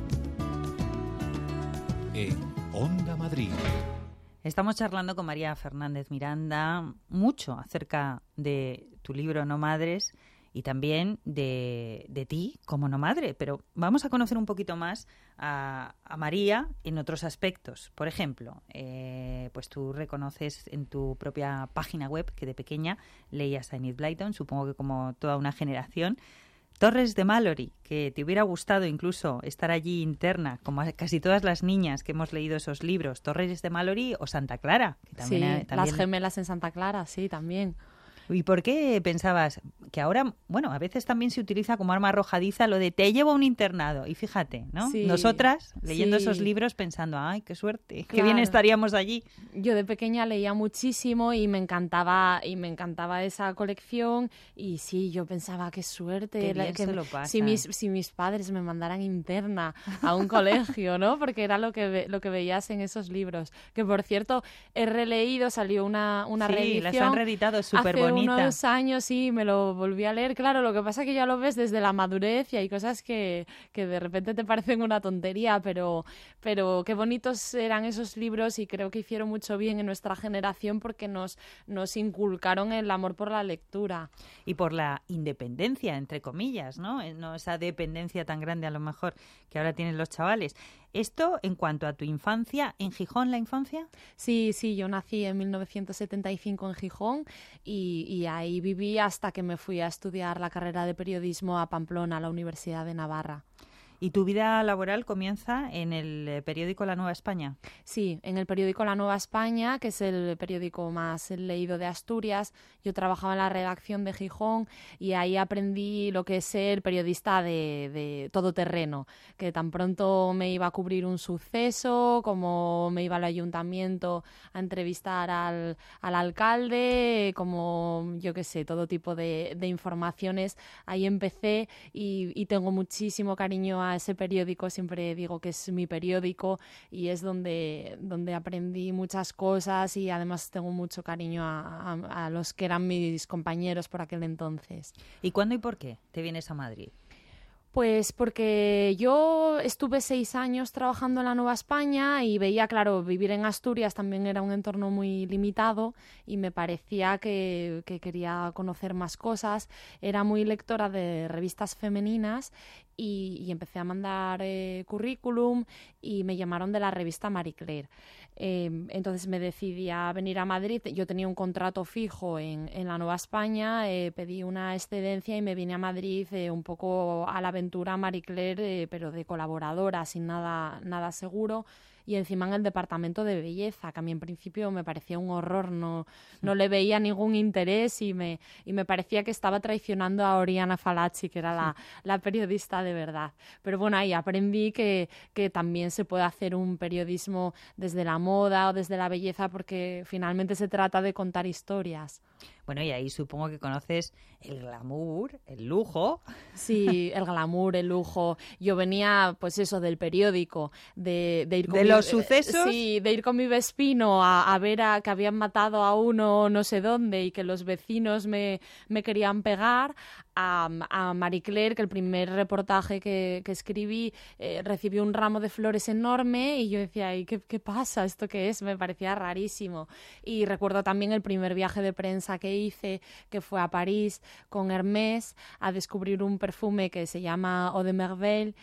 En Onda Madrid. Estamos charlando con María Fernández Miranda mucho acerca de tu libro No Madres y también de, de ti como no madre, pero vamos a conocer un poquito más a, a María en otros aspectos. Por ejemplo, eh, pues tú reconoces en tu propia página web que de pequeña leías a Enid Blyton, supongo que como toda una generación. Torres de Malory, que te hubiera gustado incluso estar allí interna, como casi todas las niñas que hemos leído esos libros, Torres de Malory o Santa Clara. Que también, sí, eh, también... las gemelas en Santa Clara, sí, también. ¿Y por qué pensabas que ahora, bueno, a veces también se utiliza como arma arrojadiza lo de te llevo a un internado? Y fíjate, ¿no? Sí, nosotras, leyendo sí. esos libros, pensando, ay, qué suerte, claro. Qué bien estaríamos allí. Yo de pequeña leía muchísimo y me encantaba y me encantaba esa colección y sí, yo pensaba, qué suerte. Qué bien la, que se lo pasa. Si mis, si mis padres me mandaran interna a un colegio, ¿no? Porque era lo que, ve, lo que veías en esos libros. Que, por cierto, he releído, salió una, una sí, reedición. Sí, las han reeditado, súper bonita. Unos años sí, me lo volví a leer. Claro, lo que pasa es que ya lo ves desde la madurez y hay cosas que, que de repente te parecen una tontería, pero, pero qué bonitos eran esos libros y creo que hicieron mucho bien en nuestra generación porque nos, nos inculcaron el amor por la lectura. Y por la independencia, entre comillas, ¿no? No esa dependencia tan grande a lo mejor que ahora tienen los chavales. Esto en cuanto a tu infancia, ¿en Gijón la infancia? Sí, sí, yo nací en mil novecientos setenta y cinco en Gijón y, y ahí viví hasta que me fui a estudiar la carrera de periodismo a Pamplona, a la Universidad de Navarra. ¿Y tu vida laboral comienza en el periódico La Nueva España? Sí, en el periódico La Nueva España, que es el periódico más leído de Asturias. Yo trabajaba en la redacción de Gijón y ahí aprendí lo que es ser periodista de, de todoterreno, que tan pronto me iba a cubrir un suceso, como me iba al ayuntamiento a entrevistar al, al alcalde, como yo qué sé, todo tipo de, de informaciones. Ahí empecé y, y tengo muchísimo cariño a ese periódico, siempre digo que es mi periódico y es donde, donde aprendí muchas cosas y además tengo mucho cariño a, a, a los que eran mis compañeros por aquel entonces. ¿Y cuándo y por qué te vienes a Madrid? Pues porque yo estuve seis años trabajando en la Nueva España y veía, claro, vivir en Asturias también era un entorno muy limitado y me parecía que, que quería conocer más cosas. Era muy lectora de revistas femeninas y, y empecé a mandar eh, currículum y me llamaron de la revista Marie Claire. Eh, entonces me decidí a venir a Madrid. Yo tenía un contrato fijo en, en la Nueva España, eh, pedí una excedencia y me vine a Madrid eh, un poco a la aventura Marie Claire, eh, pero de colaboradora, sin nada, nada seguro. Y encima en el departamento de belleza, que a mí en principio me parecía un horror, no, no le veía ningún interés y me, y me parecía que estaba traicionando a Oriana Fallaci, que era la, la periodista de verdad. Pero bueno, ahí aprendí que, que también se puede hacer un periodismo desde la moda o desde la belleza, porque finalmente se trata de contar historias. Bueno, y ahí supongo que conoces el glamour, el lujo. Sí, el glamour, el lujo. Yo venía, pues eso, del periódico, de, de ir con ¿De mi, los sucesos? Sí, de ir con mi Vespino a, a ver a que habían matado a uno no sé dónde y que los vecinos me, me querían pegar, a, a Marie Claire, que el primer reportaje que, que escribí eh, recibió un ramo de flores enorme y yo decía, ¿y qué, qué pasa? ¿Esto qué es? Me parecía rarísimo. Y recuerdo también el primer viaje de prensa que hice, que fue a París con Hermès a descubrir un perfume que se llama Eau de Merveille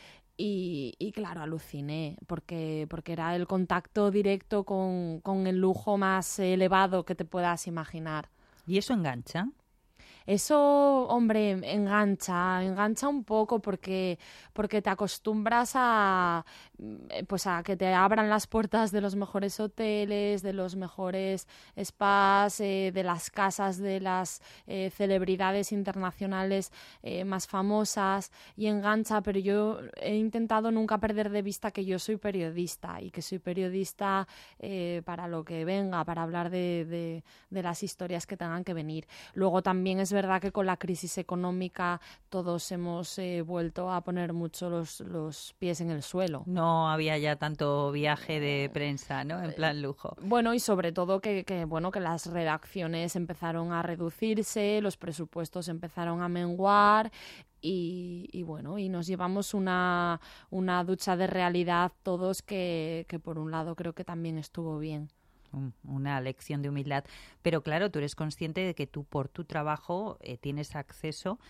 y, y claro, aluciné porque, porque era el contacto directo con, con el lujo más elevado que te puedas imaginar. ¿Y eso engancha? Eso, hombre, engancha, engancha un poco porque, porque te acostumbras a, pues a que te abran las puertas de los mejores hoteles, de los mejores spas, eh, de las casas de las eh, celebridades internacionales eh, más famosas, y engancha, pero yo he intentado nunca perder de vista que yo soy periodista y que soy periodista eh, para lo que venga, para hablar de, de, de las historias que tengan que venir. Luego también es verdad que con la crisis económica todos hemos eh, vuelto a poner mucho los, los pies en el suelo. No había ya tanto viaje de prensa, ¿no? En plan lujo. Bueno, y sobre todo que, que, bueno, que las redacciones empezaron a reducirse, los presupuestos empezaron a menguar y, y bueno, y nos llevamos una, una ducha de realidad todos que, que por un lado creo que también estuvo bien. Una lección de humildad. Pero claro, tú eres consciente de que tú por tu trabajo eh, tienes acceso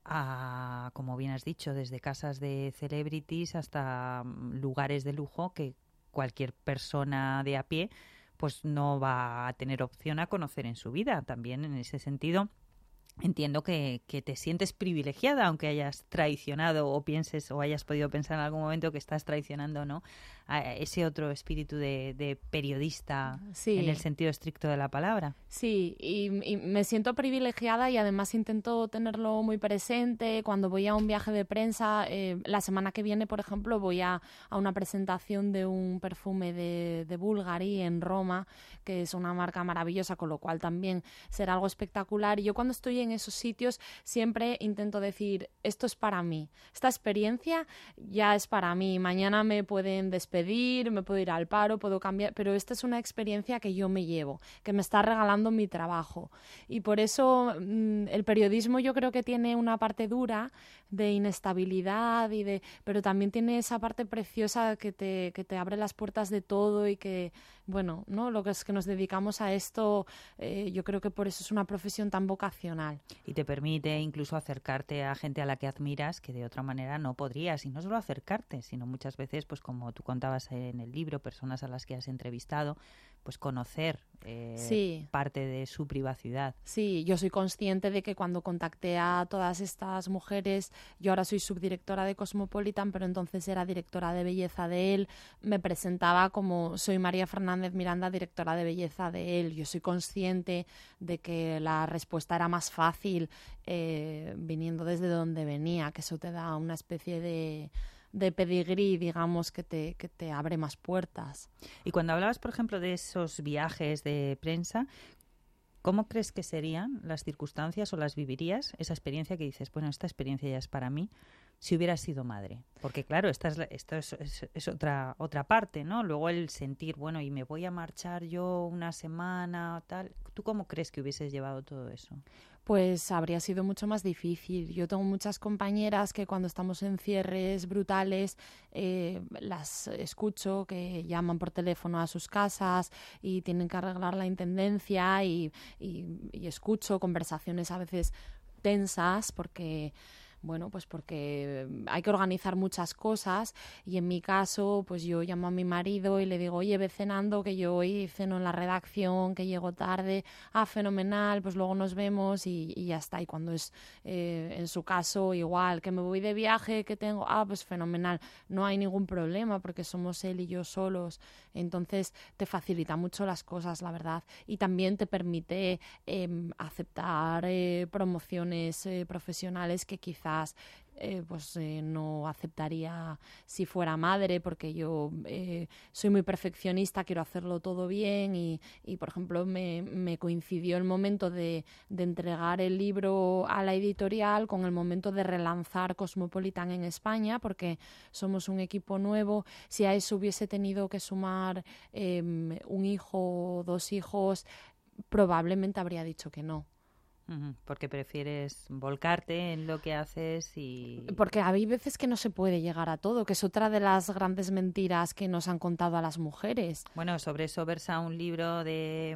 a, como bien has dicho, desde casas de celebrities hasta lugares de lujo que cualquier persona de a pie pues no va a tener opción a conocer en su vida. También en ese sentido entiendo que, que te sientes privilegiada, aunque hayas traicionado o pienses o hayas podido pensar en algún momento que estás traicionando, ¿no?, a ese otro espíritu de, de periodista, sí, en el sentido estricto de la palabra. Sí, y, y me siento privilegiada y además intento tenerlo muy presente cuando voy a un viaje de prensa. Eh, la semana que viene, por ejemplo, voy a, a una presentación de un perfume de, de Bulgari en Roma, que es una marca maravillosa, con lo cual también será algo espectacular. Y yo cuando estoy en esos sitios siempre intento decir, esto es para mí, esta experiencia ya es para mí, mañana me pueden despedir, me puedo ir al paro, puedo cambiar, pero esta es una experiencia que yo me llevo, que me está regalando mi trabajo. Y por eso mmm, el periodismo yo creo que tiene una parte dura de inestabilidad, y de, pero también tiene esa parte preciosa que te, que te abre las puertas de todo y que, bueno, ¿no?, lo que es que nos dedicamos a esto, eh, yo creo que por eso es una profesión tan vocacional. Y te permite incluso acercarte a gente a la que admiras, que de otra manera no podrías, y no solo acercarte, sino muchas veces, pues como tú contabas en el libro, personas a las que has entrevistado, pues conocer eh, sí. parte de su privacidad. Sí, yo soy consciente de que cuando contacté a todas estas mujeres, yo ahora soy subdirectora de Cosmopolitan, pero entonces era directora de belleza de él, me presentaba como soy María Fernández Miranda, directora de belleza de él. Yo soy consciente de que la respuesta era más fácil eh, viniendo desde donde venía, que eso te da una especie de... de pedigrí, digamos, que te, que te abre más puertas. Y cuando hablabas, por ejemplo, de esos viajes de prensa, ¿cómo crees que serían las circunstancias o las vivirías, esa experiencia que dices, bueno, esta experiencia ya es para mí, si hubieras sido madre? Porque claro, esta es, esto es, es, es otra, otra parte, ¿no? Luego el sentir, bueno, y me voy a marchar yo una semana o tal. ¿Tú cómo crees que hubieses llevado todo eso? Pues habría sido mucho más difícil. Yo tengo muchas compañeras que cuando estamos en cierres brutales eh, las escucho que llaman por teléfono a sus casas y tienen que arreglar la intendencia y, y, y escucho conversaciones a veces tensas porque... Bueno, pues porque hay que organizar muchas cosas y en mi caso, pues yo llamo a mi marido y le digo, oye, ve cenando, que yo hoy ceno en la redacción, que llego tarde, ah, fenomenal, pues luego nos vemos y, y ya está. Y cuando es eh, en su caso igual, que me voy de viaje, que tengo, ah, pues fenomenal, no hay ningún problema porque somos él y yo solos. Entonces te facilita mucho las cosas, la verdad, y también te permite eh, aceptar eh, promociones eh, profesionales que quizás Eh, pues eh, no aceptaría si fuera madre, porque yo eh, soy muy perfeccionista, quiero hacerlo todo bien y, y por ejemplo me, me coincidió el momento de, de entregar el libro a la editorial con el momento de relanzar Cosmopolitan en España, porque somos un equipo nuevo. Si a eso hubiese tenido que sumar eh, un hijo o dos hijos, probablemente habría dicho que no. Porque prefieres volcarte en lo que haces y... Porque hay veces que no se puede llegar a todo, que es otra de las grandes mentiras que nos han contado a las mujeres. Bueno, sobre eso versa un libro de...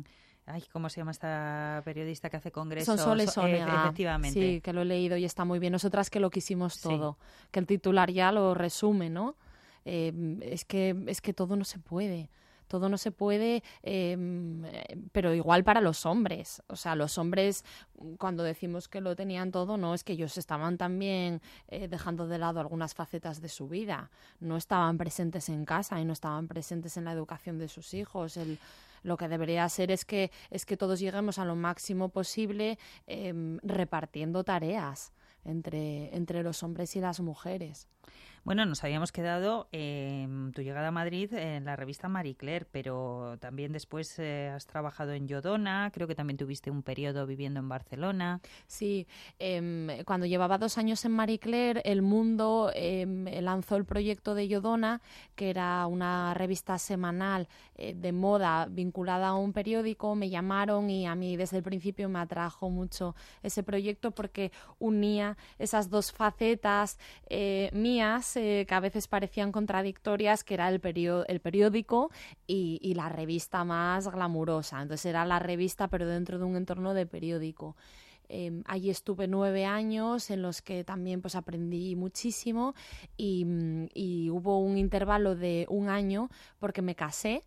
Ay, ¿cómo se llama esta periodista que hace congresos? Sonsoles Onega. E- efectivamente. Sí, que lo he leído y está muy bien. Nosotras que lo quisimos todo. Sí. Que el titular ya lo resume, ¿no? Eh, es que, es que todo no se puede. todo no se puede, eh, pero igual para los hombres. O sea, los hombres, cuando decimos que lo tenían todo, no, es que ellos estaban también eh, dejando de lado algunas facetas de su vida. No estaban presentes en casa y no estaban presentes en la educación de sus hijos. El, lo que debería ser es que, es que todos lleguemos a lo máximo posible eh, repartiendo tareas entre, entre los hombres y las mujeres. Bueno, nos habíamos quedado en eh, tu llegada a Madrid en la revista Marie Claire, pero también después eh, has trabajado en Yodona, creo que también tuviste un periodo viviendo en Barcelona. Sí, eh, cuando llevaba dos años en Marie Claire, El Mundo eh, lanzó el proyecto de Yodona, que era una revista semanal eh, de moda vinculada a un periódico. Me llamaron y a mí desde el principio me atrajo mucho ese proyecto porque unía esas dos facetas eh, mías, Eh, que a veces parecían contradictorias, que era el, perió- el periódico y, y la revista más glamurosa. Entonces era la revista pero dentro de un entorno de periódico. Eh, allí estuve nueve años en los que también pues aprendí muchísimo y, y hubo un intervalo de un año porque me casé.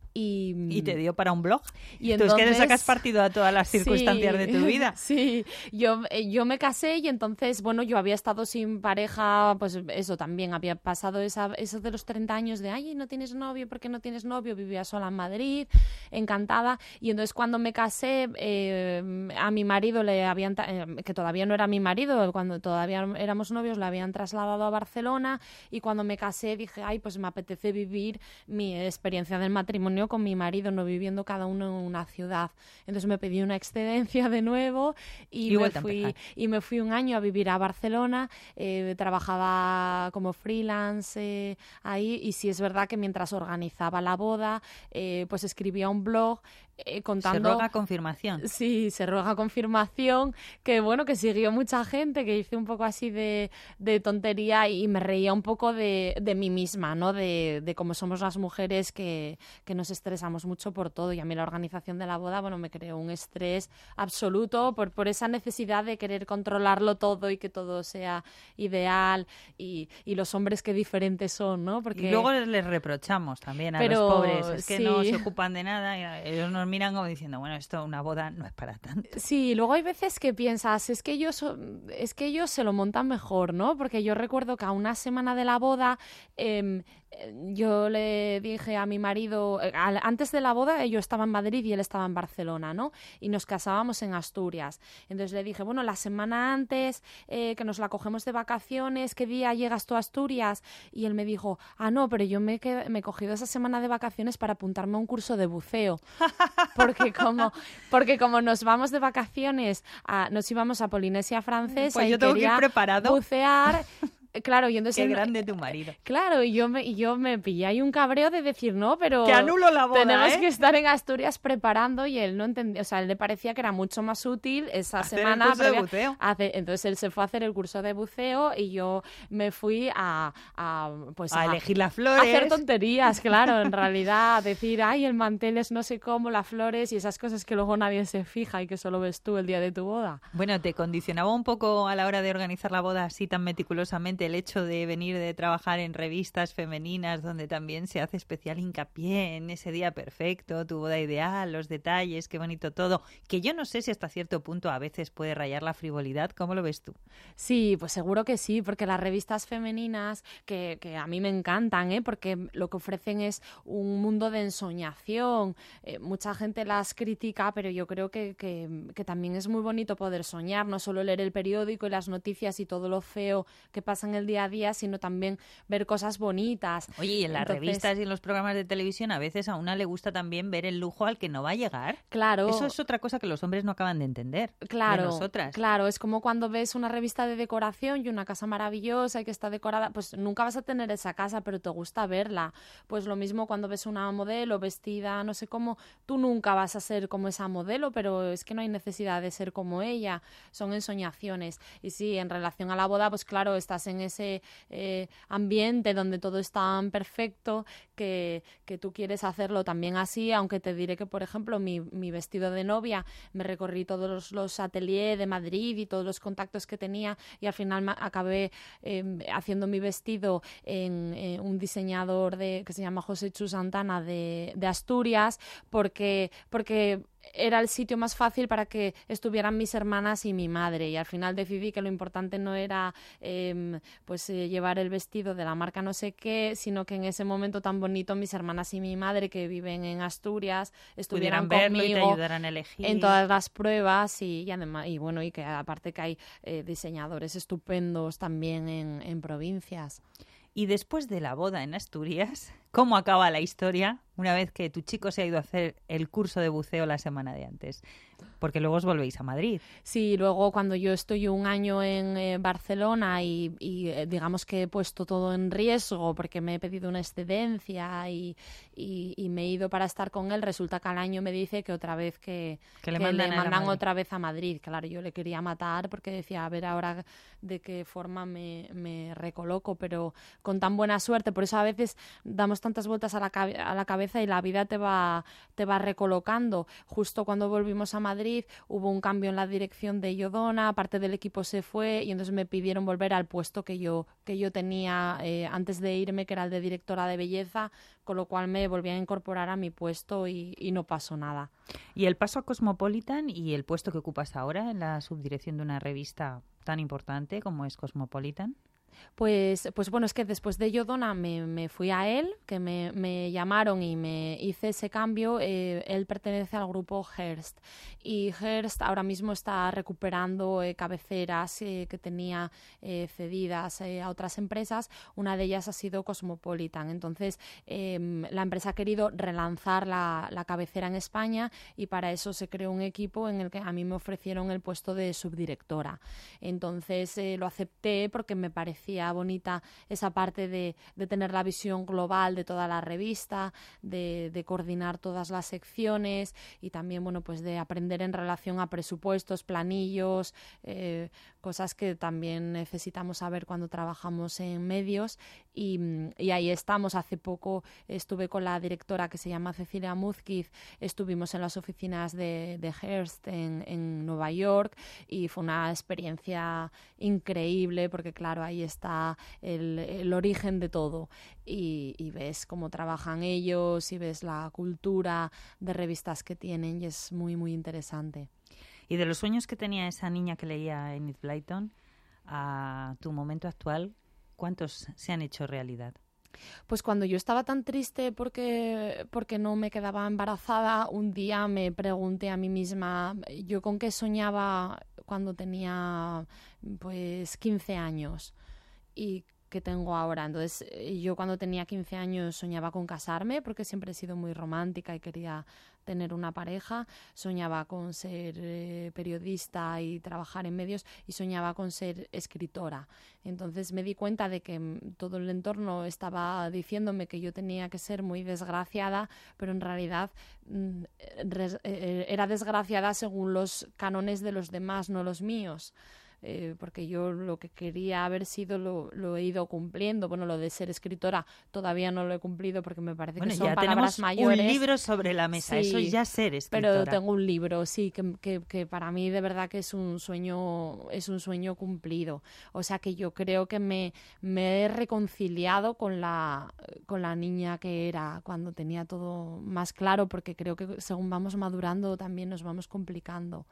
Y, ¿Y te dio para un blog? Y entonces, entonces, ¿qué le sacas partido a todas las circunstancias sí, de tu vida? Sí, yo, yo me casé y entonces, bueno, yo había estado sin pareja, pues eso también, había pasado esa, eso de los treinta años de, ay, no tienes novio, ¿por qué no tienes novio? Vivía sola en Madrid, encantada. Y entonces cuando me casé, eh, a mi marido le habían, eh, que todavía no era mi marido, cuando todavía éramos novios, le habían trasladado a Barcelona y cuando me casé dije, ay, pues me apetece vivir mi experiencia del matrimonio con mi marido, no viviendo cada uno en una ciudad. Entonces me pedí una excedencia de nuevo y, y me fui y me fui un año a vivir a Barcelona. Eh, trabajaba como freelance eh, ahí y sí es verdad que mientras organizaba la boda, eh, pues escribía un blog eh, contando... Se ruega confirmación. Sí, se ruega confirmación, que bueno, que siguió mucha gente, que hice un poco así de, de tontería y me reía un poco de, de mí misma, ¿no? De, de cómo somos las mujeres que, que nos estresamos mucho por todo y a mí la organización de la boda, bueno, me creó un estrés absoluto por, por esa necesidad de querer controlarlo todo y que todo sea ideal y, y los hombres qué diferentes son, ¿no? Porque... Y luego les reprochamos también a Pero, los pobres, es que sí. no se ocupan de nada y ellos nos miran como diciendo, bueno, esto una boda no es para tanto. Sí, luego hay veces que piensas, es que ellos, es que ellos se lo montan mejor, ¿no? Porque yo recuerdo que a una semana de la boda eh, yo le dije a mi marido, antes de la boda yo estaba en Madrid y él estaba en Barcelona, ¿no? Y nos casábamos en Asturias. Entonces le dije, bueno, la semana antes eh, que nos la cogemos de vacaciones, ¿qué día llegas tú a Asturias? Y él me dijo, ah, no, pero yo me, qued- me he cogido esa semana de vacaciones para apuntarme a un curso de buceo. Porque como, porque como nos vamos de vacaciones, a, nos íbamos a Polinesia Francesa pues y yo tengo que ir quería preparado. bucear... Claro, y entonces... Qué él, grande tu marido. Claro, y yo me, y yo me pillé ahí un cabreo de decir, no, pero... Que anulo la boda, tenemos ¿eh? que estar en Asturias preparando y él no entendía, o sea, él le parecía que era mucho más útil esa Hacer semana... el curso previa, de buceo. hace, entonces él se fue a hacer el curso de buceo y yo me fui a... a pues a, a elegir las a flores. hacer tonterías, claro, en realidad, a decir, ay, el mantel es no sé cómo, las flores y esas cosas que luego nadie se fija y que solo ves tú el día de tu boda. Bueno, ¿te condicionaba un poco a la hora de organizar la boda así tan meticulosamente el hecho de venir de trabajar en revistas femeninas donde también se hace especial hincapié en ese día perfecto, tu boda ideal, los detalles, qué bonito todo, que yo no sé si hasta cierto punto a veces puede rayar la frivolidad? ¿Cómo lo ves tú? Sí, pues seguro que sí, porque las revistas femeninas, que, que a mí me encantan, ¿eh? Porque lo que ofrecen es un mundo de ensoñación. Eh, mucha gente las critica, pero yo creo que, que, que también es muy bonito poder soñar, no solo leer el periódico y las noticias y todo lo feo que pasa en el día a día, sino también ver cosas bonitas. Oye, y en las Entonces, revistas y en los programas de televisión a veces a una le gusta también ver el lujo al que no va a llegar. Claro. Eso es otra cosa que los hombres no acaban de entender. Claro, de nosotras. claro, es como cuando ves una revista de decoración y una casa maravillosa y que está decorada, pues nunca vas a tener esa casa, pero te gusta verla. Pues lo mismo cuando ves una modelo vestida, no sé cómo, tú nunca vas a ser como esa modelo, pero es que no hay necesidad de ser como ella, son ensoñaciones. Y sí, en relación a la boda, pues claro, estás en ese eh, ambiente donde todo es tan perfecto que, que tú quieres hacerlo también así, aunque te diré que, por ejemplo, mi, mi vestido de novia, me recorrí todos los, los ateliers de Madrid y todos los contactos que tenía y al final me, acabé eh, haciendo mi vestido en, en un diseñador de, que se llama José Chu Santana de, de Asturias, porque, porque era el sitio más fácil para que estuvieran mis hermanas y mi madre, y al final decidí que lo importante no era eh, pues eh, llevar el vestido de la marca no sé qué, sino que en ese momento tan bonito mis hermanas y mi madre, que viven en Asturias, estuvieran verlo conmigo y te ayudaran a elegir en todas las pruebas, y, y además y bueno, y que aparte que hay eh, diseñadores estupendos también en, en provincias. Y después de la boda en Asturias, ¿cómo acaba la historia una vez que tu chico se ha ido a hacer el curso de buceo la semana de antes? Porque luego os volvéis a Madrid. Sí, luego cuando yo estoy un año en eh, Barcelona y, y eh, digamos que he puesto todo en riesgo porque me he pedido una excedencia y, y, y me he ido para estar con él, resulta que al año me dice que otra vez que, que le que mandan, le mandan a otra vez a Madrid. Claro, yo le quería matar porque decía, a ver ahora de qué forma me, me recoloco, pero con tan buena suerte. Por eso a veces damos tantas vueltas a la, cabe- a la cabeza y la vida te va, te va recolocando. Justo cuando volvimos a Madrid hubo un cambio en la dirección de Iodona, parte del equipo se fue y entonces me pidieron volver al puesto que yo, que yo tenía eh, antes de irme, que era el de directora de belleza, con lo cual me volví a incorporar a mi puesto y, y no pasó nada. ¿Y el paso a Cosmopolitan y el puesto que ocupas ahora en la subdirección de una revista tan importante como es Cosmopolitan? Pues, pues bueno, es que después de Iodona me, me fui a él, que me, me llamaron y me hice ese cambio. Eh, él pertenece al grupo Hearst y Hearst ahora mismo está recuperando eh, cabeceras eh, que tenía eh, cedidas eh, a otras empresas. Una de ellas ha sido Cosmopolitan. Entonces eh, la empresa ha querido relanzar la, la cabecera en España y para eso se creó un equipo en el que a mí me ofrecieron el puesto de subdirectora. Entonces eh, lo acepté porque me parecía bonita esa parte de, de tener la visión global de toda la revista, de, de coordinar todas las secciones y también, bueno, pues de aprender en relación a presupuestos, planillos, eh, cosas que también necesitamos saber cuando trabajamos en medios y, y ahí estamos. Hace poco estuve con la directora que se llama Cecilia Múzquiz, estuvimos en las oficinas de, de Hearst en, en Nueva York y fue una experiencia increíble porque claro, ahí está está el, el origen de todo y, y ves cómo trabajan ellos y ves la cultura de revistas que tienen y es muy, muy interesante. Y de los sueños que tenía esa niña que leía Enid Blyton a tu momento actual, ¿cuántos se han hecho realidad? Pues cuando yo estaba tan triste porque, porque no me quedaba embarazada, un día me pregunté a mí misma, ¿yo con qué soñaba cuando tenía pues quince años? ¿Y qué tengo ahora? Entonces, yo cuando tenía quince años soñaba con casarme porque siempre he sido muy romántica y quería tener una pareja, soñaba con ser eh, periodista y trabajar en medios y soñaba con ser escritora. Entonces me di cuenta de que m, todo el entorno estaba diciéndome que yo tenía que ser muy desgraciada, pero en realidad m, res, eh, era desgraciada según los cánones de los demás, no los míos. Eh, porque yo lo que quería haber sido lo, lo he ido cumpliendo. Bueno, lo de ser escritora todavía no lo he cumplido porque me parece bueno, que son ya palabras mayores. Un libro sobre la mesa, sí, eso es ya ser escritora. Pero tengo un libro, sí, que, que, que para mí de verdad que es un sueño, es un sueño cumplido. O sea que yo creo que me, me he reconciliado con la, con la niña que era cuando tenía todo más claro, porque creo que según vamos madurando también nos vamos complicando.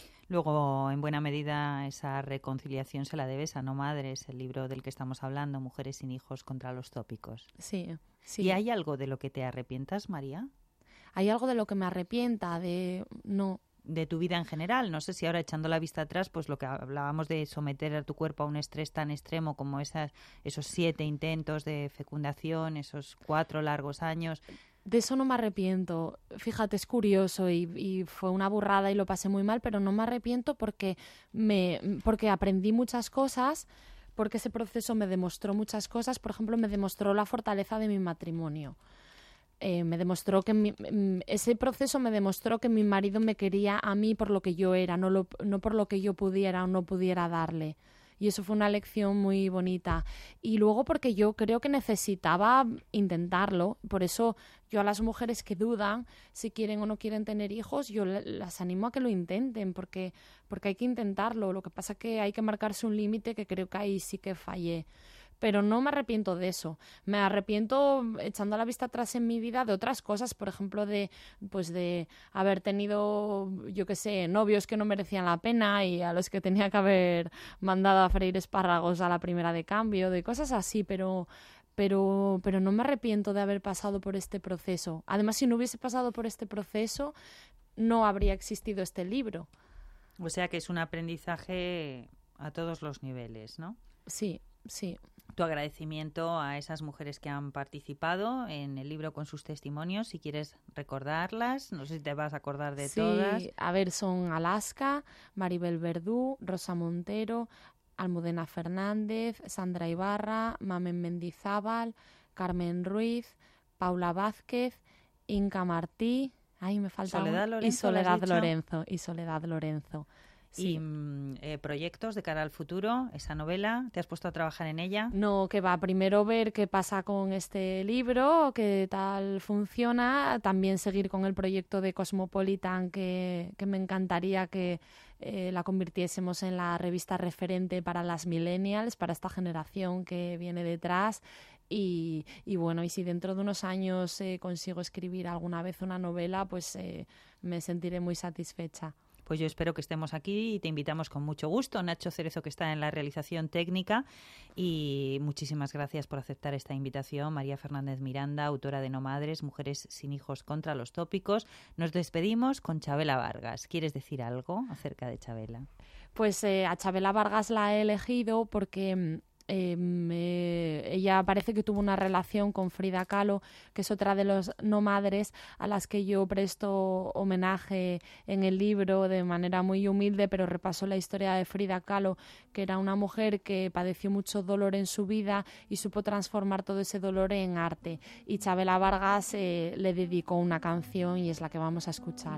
Luego, en buena medida, esa reconciliación se la debes a No Madres, el libro del que estamos hablando, Mujeres sin hijos contra los tópicos. Sí, sí. ¿Y hay algo de lo que te arrepientas, María? ¿Hay algo de lo que me arrepienta? De no. De tu vida en general. No sé si ahora, echando la vista atrás, pues lo que hablábamos de someter a tu cuerpo a un estrés tan extremo como esas, esos siete intentos de fecundación, esos cuatro largos años... De eso no me arrepiento. Fíjate, es curioso y, y fue una burrada y lo pasé muy mal, pero no me arrepiento porque, me, porque aprendí muchas cosas, porque ese proceso me demostró muchas cosas. Por ejemplo, me demostró la fortaleza de mi matrimonio. Eh, me demostró que mi, ese proceso me demostró que mi marido me quería a mí por lo que yo era, no, lo, no por lo que yo pudiera o no pudiera darle. y eso fue una lección muy bonita. Y luego porque yo creo que necesitaba intentarlo, por eso yo a las mujeres que dudan si quieren o no quieren tener hijos, yo las animo a que lo intenten, porque, porque hay que intentarlo. Lo que pasa es que hay que marcarse un límite, que creo que ahí sí que fallé. Pero no me arrepiento de eso. Me arrepiento, echando la vista atrás en mi vida, de otras cosas, por ejemplo, de pues de haber tenido, yo qué sé, novios que no merecían la pena y a los que tenía que haber mandado a freír espárragos a la primera de cambio, de cosas así, pero, pero, pero no me arrepiento de haber pasado por este proceso. Además, si no hubiese pasado por este proceso, no habría existido este libro. O sea que es un aprendizaje a todos los niveles, ¿no? Sí, sí. Tu agradecimiento a esas mujeres que han participado en el libro con sus testimonios, si quieres recordarlas, no sé si te vas a acordar de sí, todas. Sí, a ver, son Alaska, Maribel Verdú, Rosa Montero, Almudena Fernández, Sandra Ibarra, Mamen Mendizábal, Carmen Ruiz, Paula Vázquez, Inca Martí, ay, me falta Soledad un, Lorenzo, y Soledad ¿lo has Lorenzo, y Soledad Lorenzo. Sí. Y eh, proyectos de cara al futuro, esa novela, ¿te has puesto a trabajar en ella? No, que va primero ver qué pasa con este libro, qué tal funciona, también seguir con el proyecto de Cosmopolitan, que, que me encantaría que eh, la convirtiésemos en la revista referente para las millennials, para esta generación que viene detrás. Y, y bueno, y si dentro de unos años eh, consigo escribir alguna vez una novela, pues eh, me sentiré muy satisfecha. Pues yo espero que estemos aquí y te invitamos con mucho gusto. Nacho Cerezo, que está en la realización técnica, y muchísimas gracias por aceptar esta invitación. María Fernández Miranda, autora de No Madres, Mujeres sin hijos contra los tópicos. Nos despedimos con Chabela Vargas. ¿Quieres decir algo acerca de Chabela? Pues eh, a Chabela Vargas la he elegido porque Eh, eh, ella parece que tuvo una relación con Frida Kahlo, que es otra de los no madres a las que yo presto homenaje en el libro de manera muy humilde, pero repaso la historia de Frida Kahlo, que era una mujer que padeció mucho dolor en su vida y supo transformar todo ese dolor en arte, y Chabela Vargas eh, le dedicó una canción y es la que vamos a escuchar.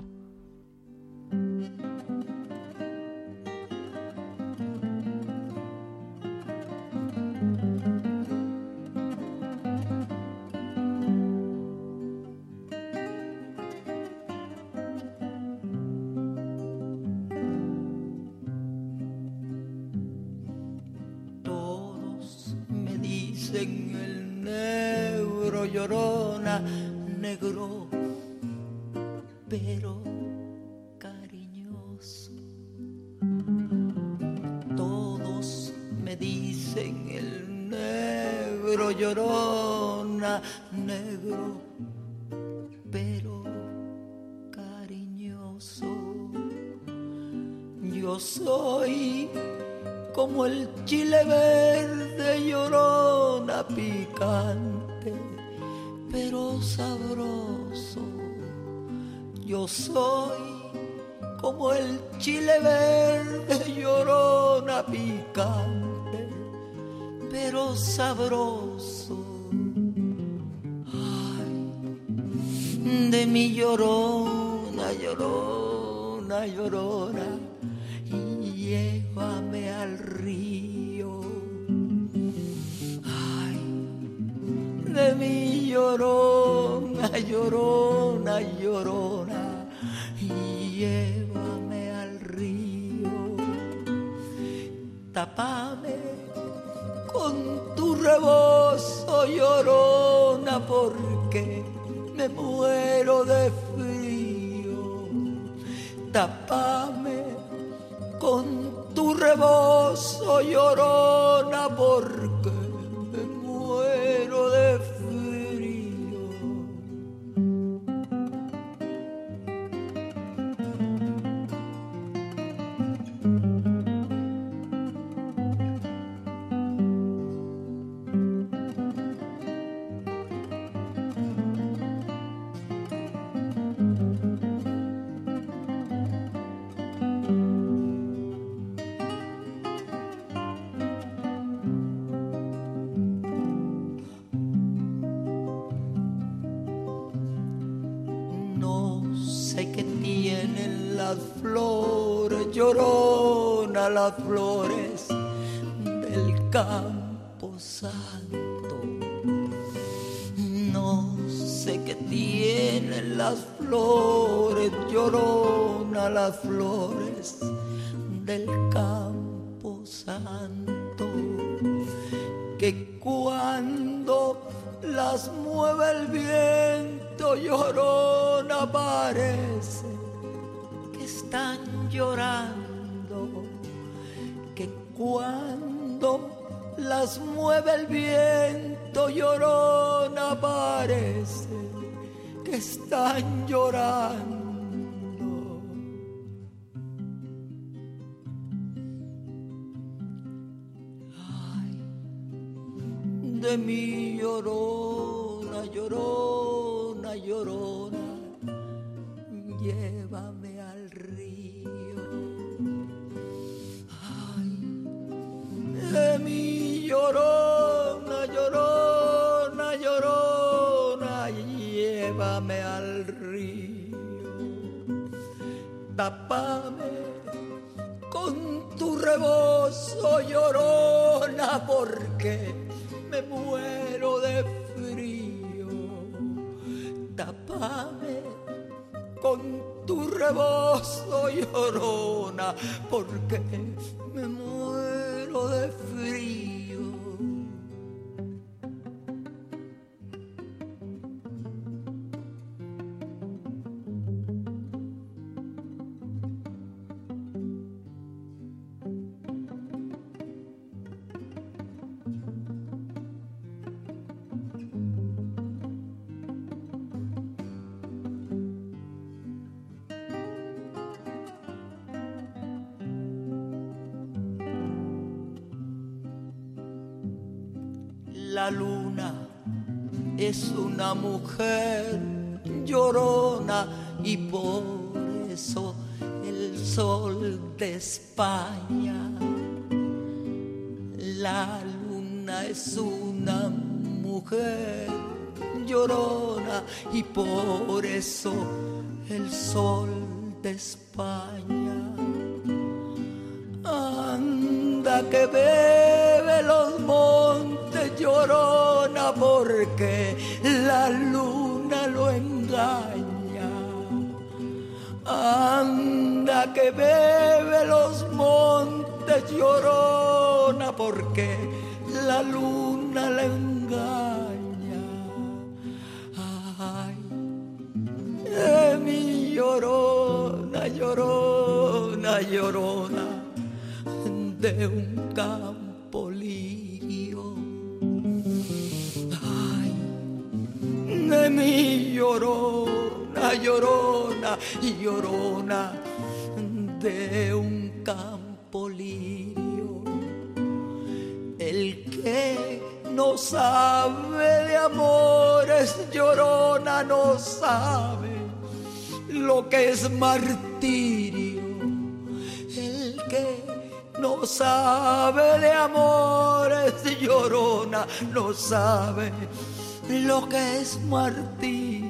El negro llorona, negro pero cariñoso. Todos me dicen el negro llorona, negro pero cariñoso. Yo soy como el chile verde, llorona, picante, pero sabroso. Yo soy como el chile verde, llorona, picante, pero sabroso. Ay, de mi llorona, llorona, llorona, llévame al río. Ay, de mi llorona, llorona, llorona, llévame al río. Tápame con tu rebozo, llorona, porque me muero de frío. Tápame con tu rebozo, llorona, porque me muero de frío. Las flores, llorona, las flores camposanto. No sé qué tienen las flores, Llorona, las flores del camposanto, que cuando las mueve el viento, Llorona, parece que están llorando, que cuando las mueve el viento, Llorona, parece que están llorando. Ay, de mi Llorona, Llorona, Llorona, llévame al río. Ay, de mi Llorona, Llorona, Llorona, llévame al río. Tápame con tu rebozo, Llorona, porque me muero de frío. Tápame con tu rebozo, Llorona, porque me muero de frío. La luna es una mujer llorona y por eso el sol de España. La luna es una mujer llorona y por eso el sol de España. Anda que bebe los montes, Llorona, porque la luna lo engaña. Anda que bebe los montes, Llorona, porque la luna le engaña. Ay, de mi Llorona, Llorona, Llorona, de un campo lirio. Ay, de mi Llorona, Llorona, Llorona, de un campo lirio. El que no sabe de amores, Llorona, no sabe lo que es martirio. El que no sabe de amores, Llorona, no sabe lo que es martirio.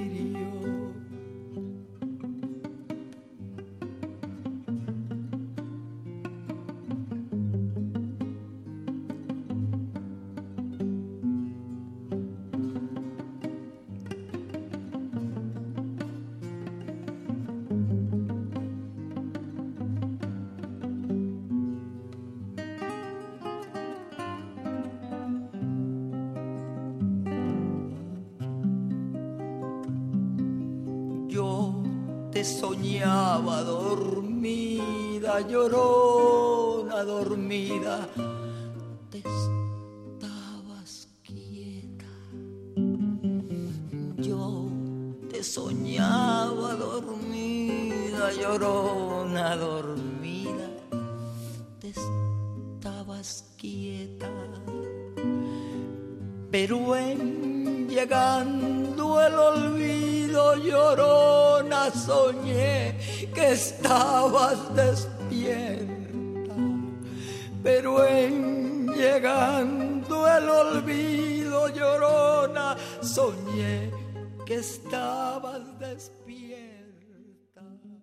Soñaba dormida, Llorona, dormida, te estabas quieta. Yo te soñaba dormida, Llorona, dormida, te estabas quieta. Pero en llegando el olvido, Llorona, soñé que estabas despierta. Pero en llegando el olvido, Llorona, soñé que estabas despierta.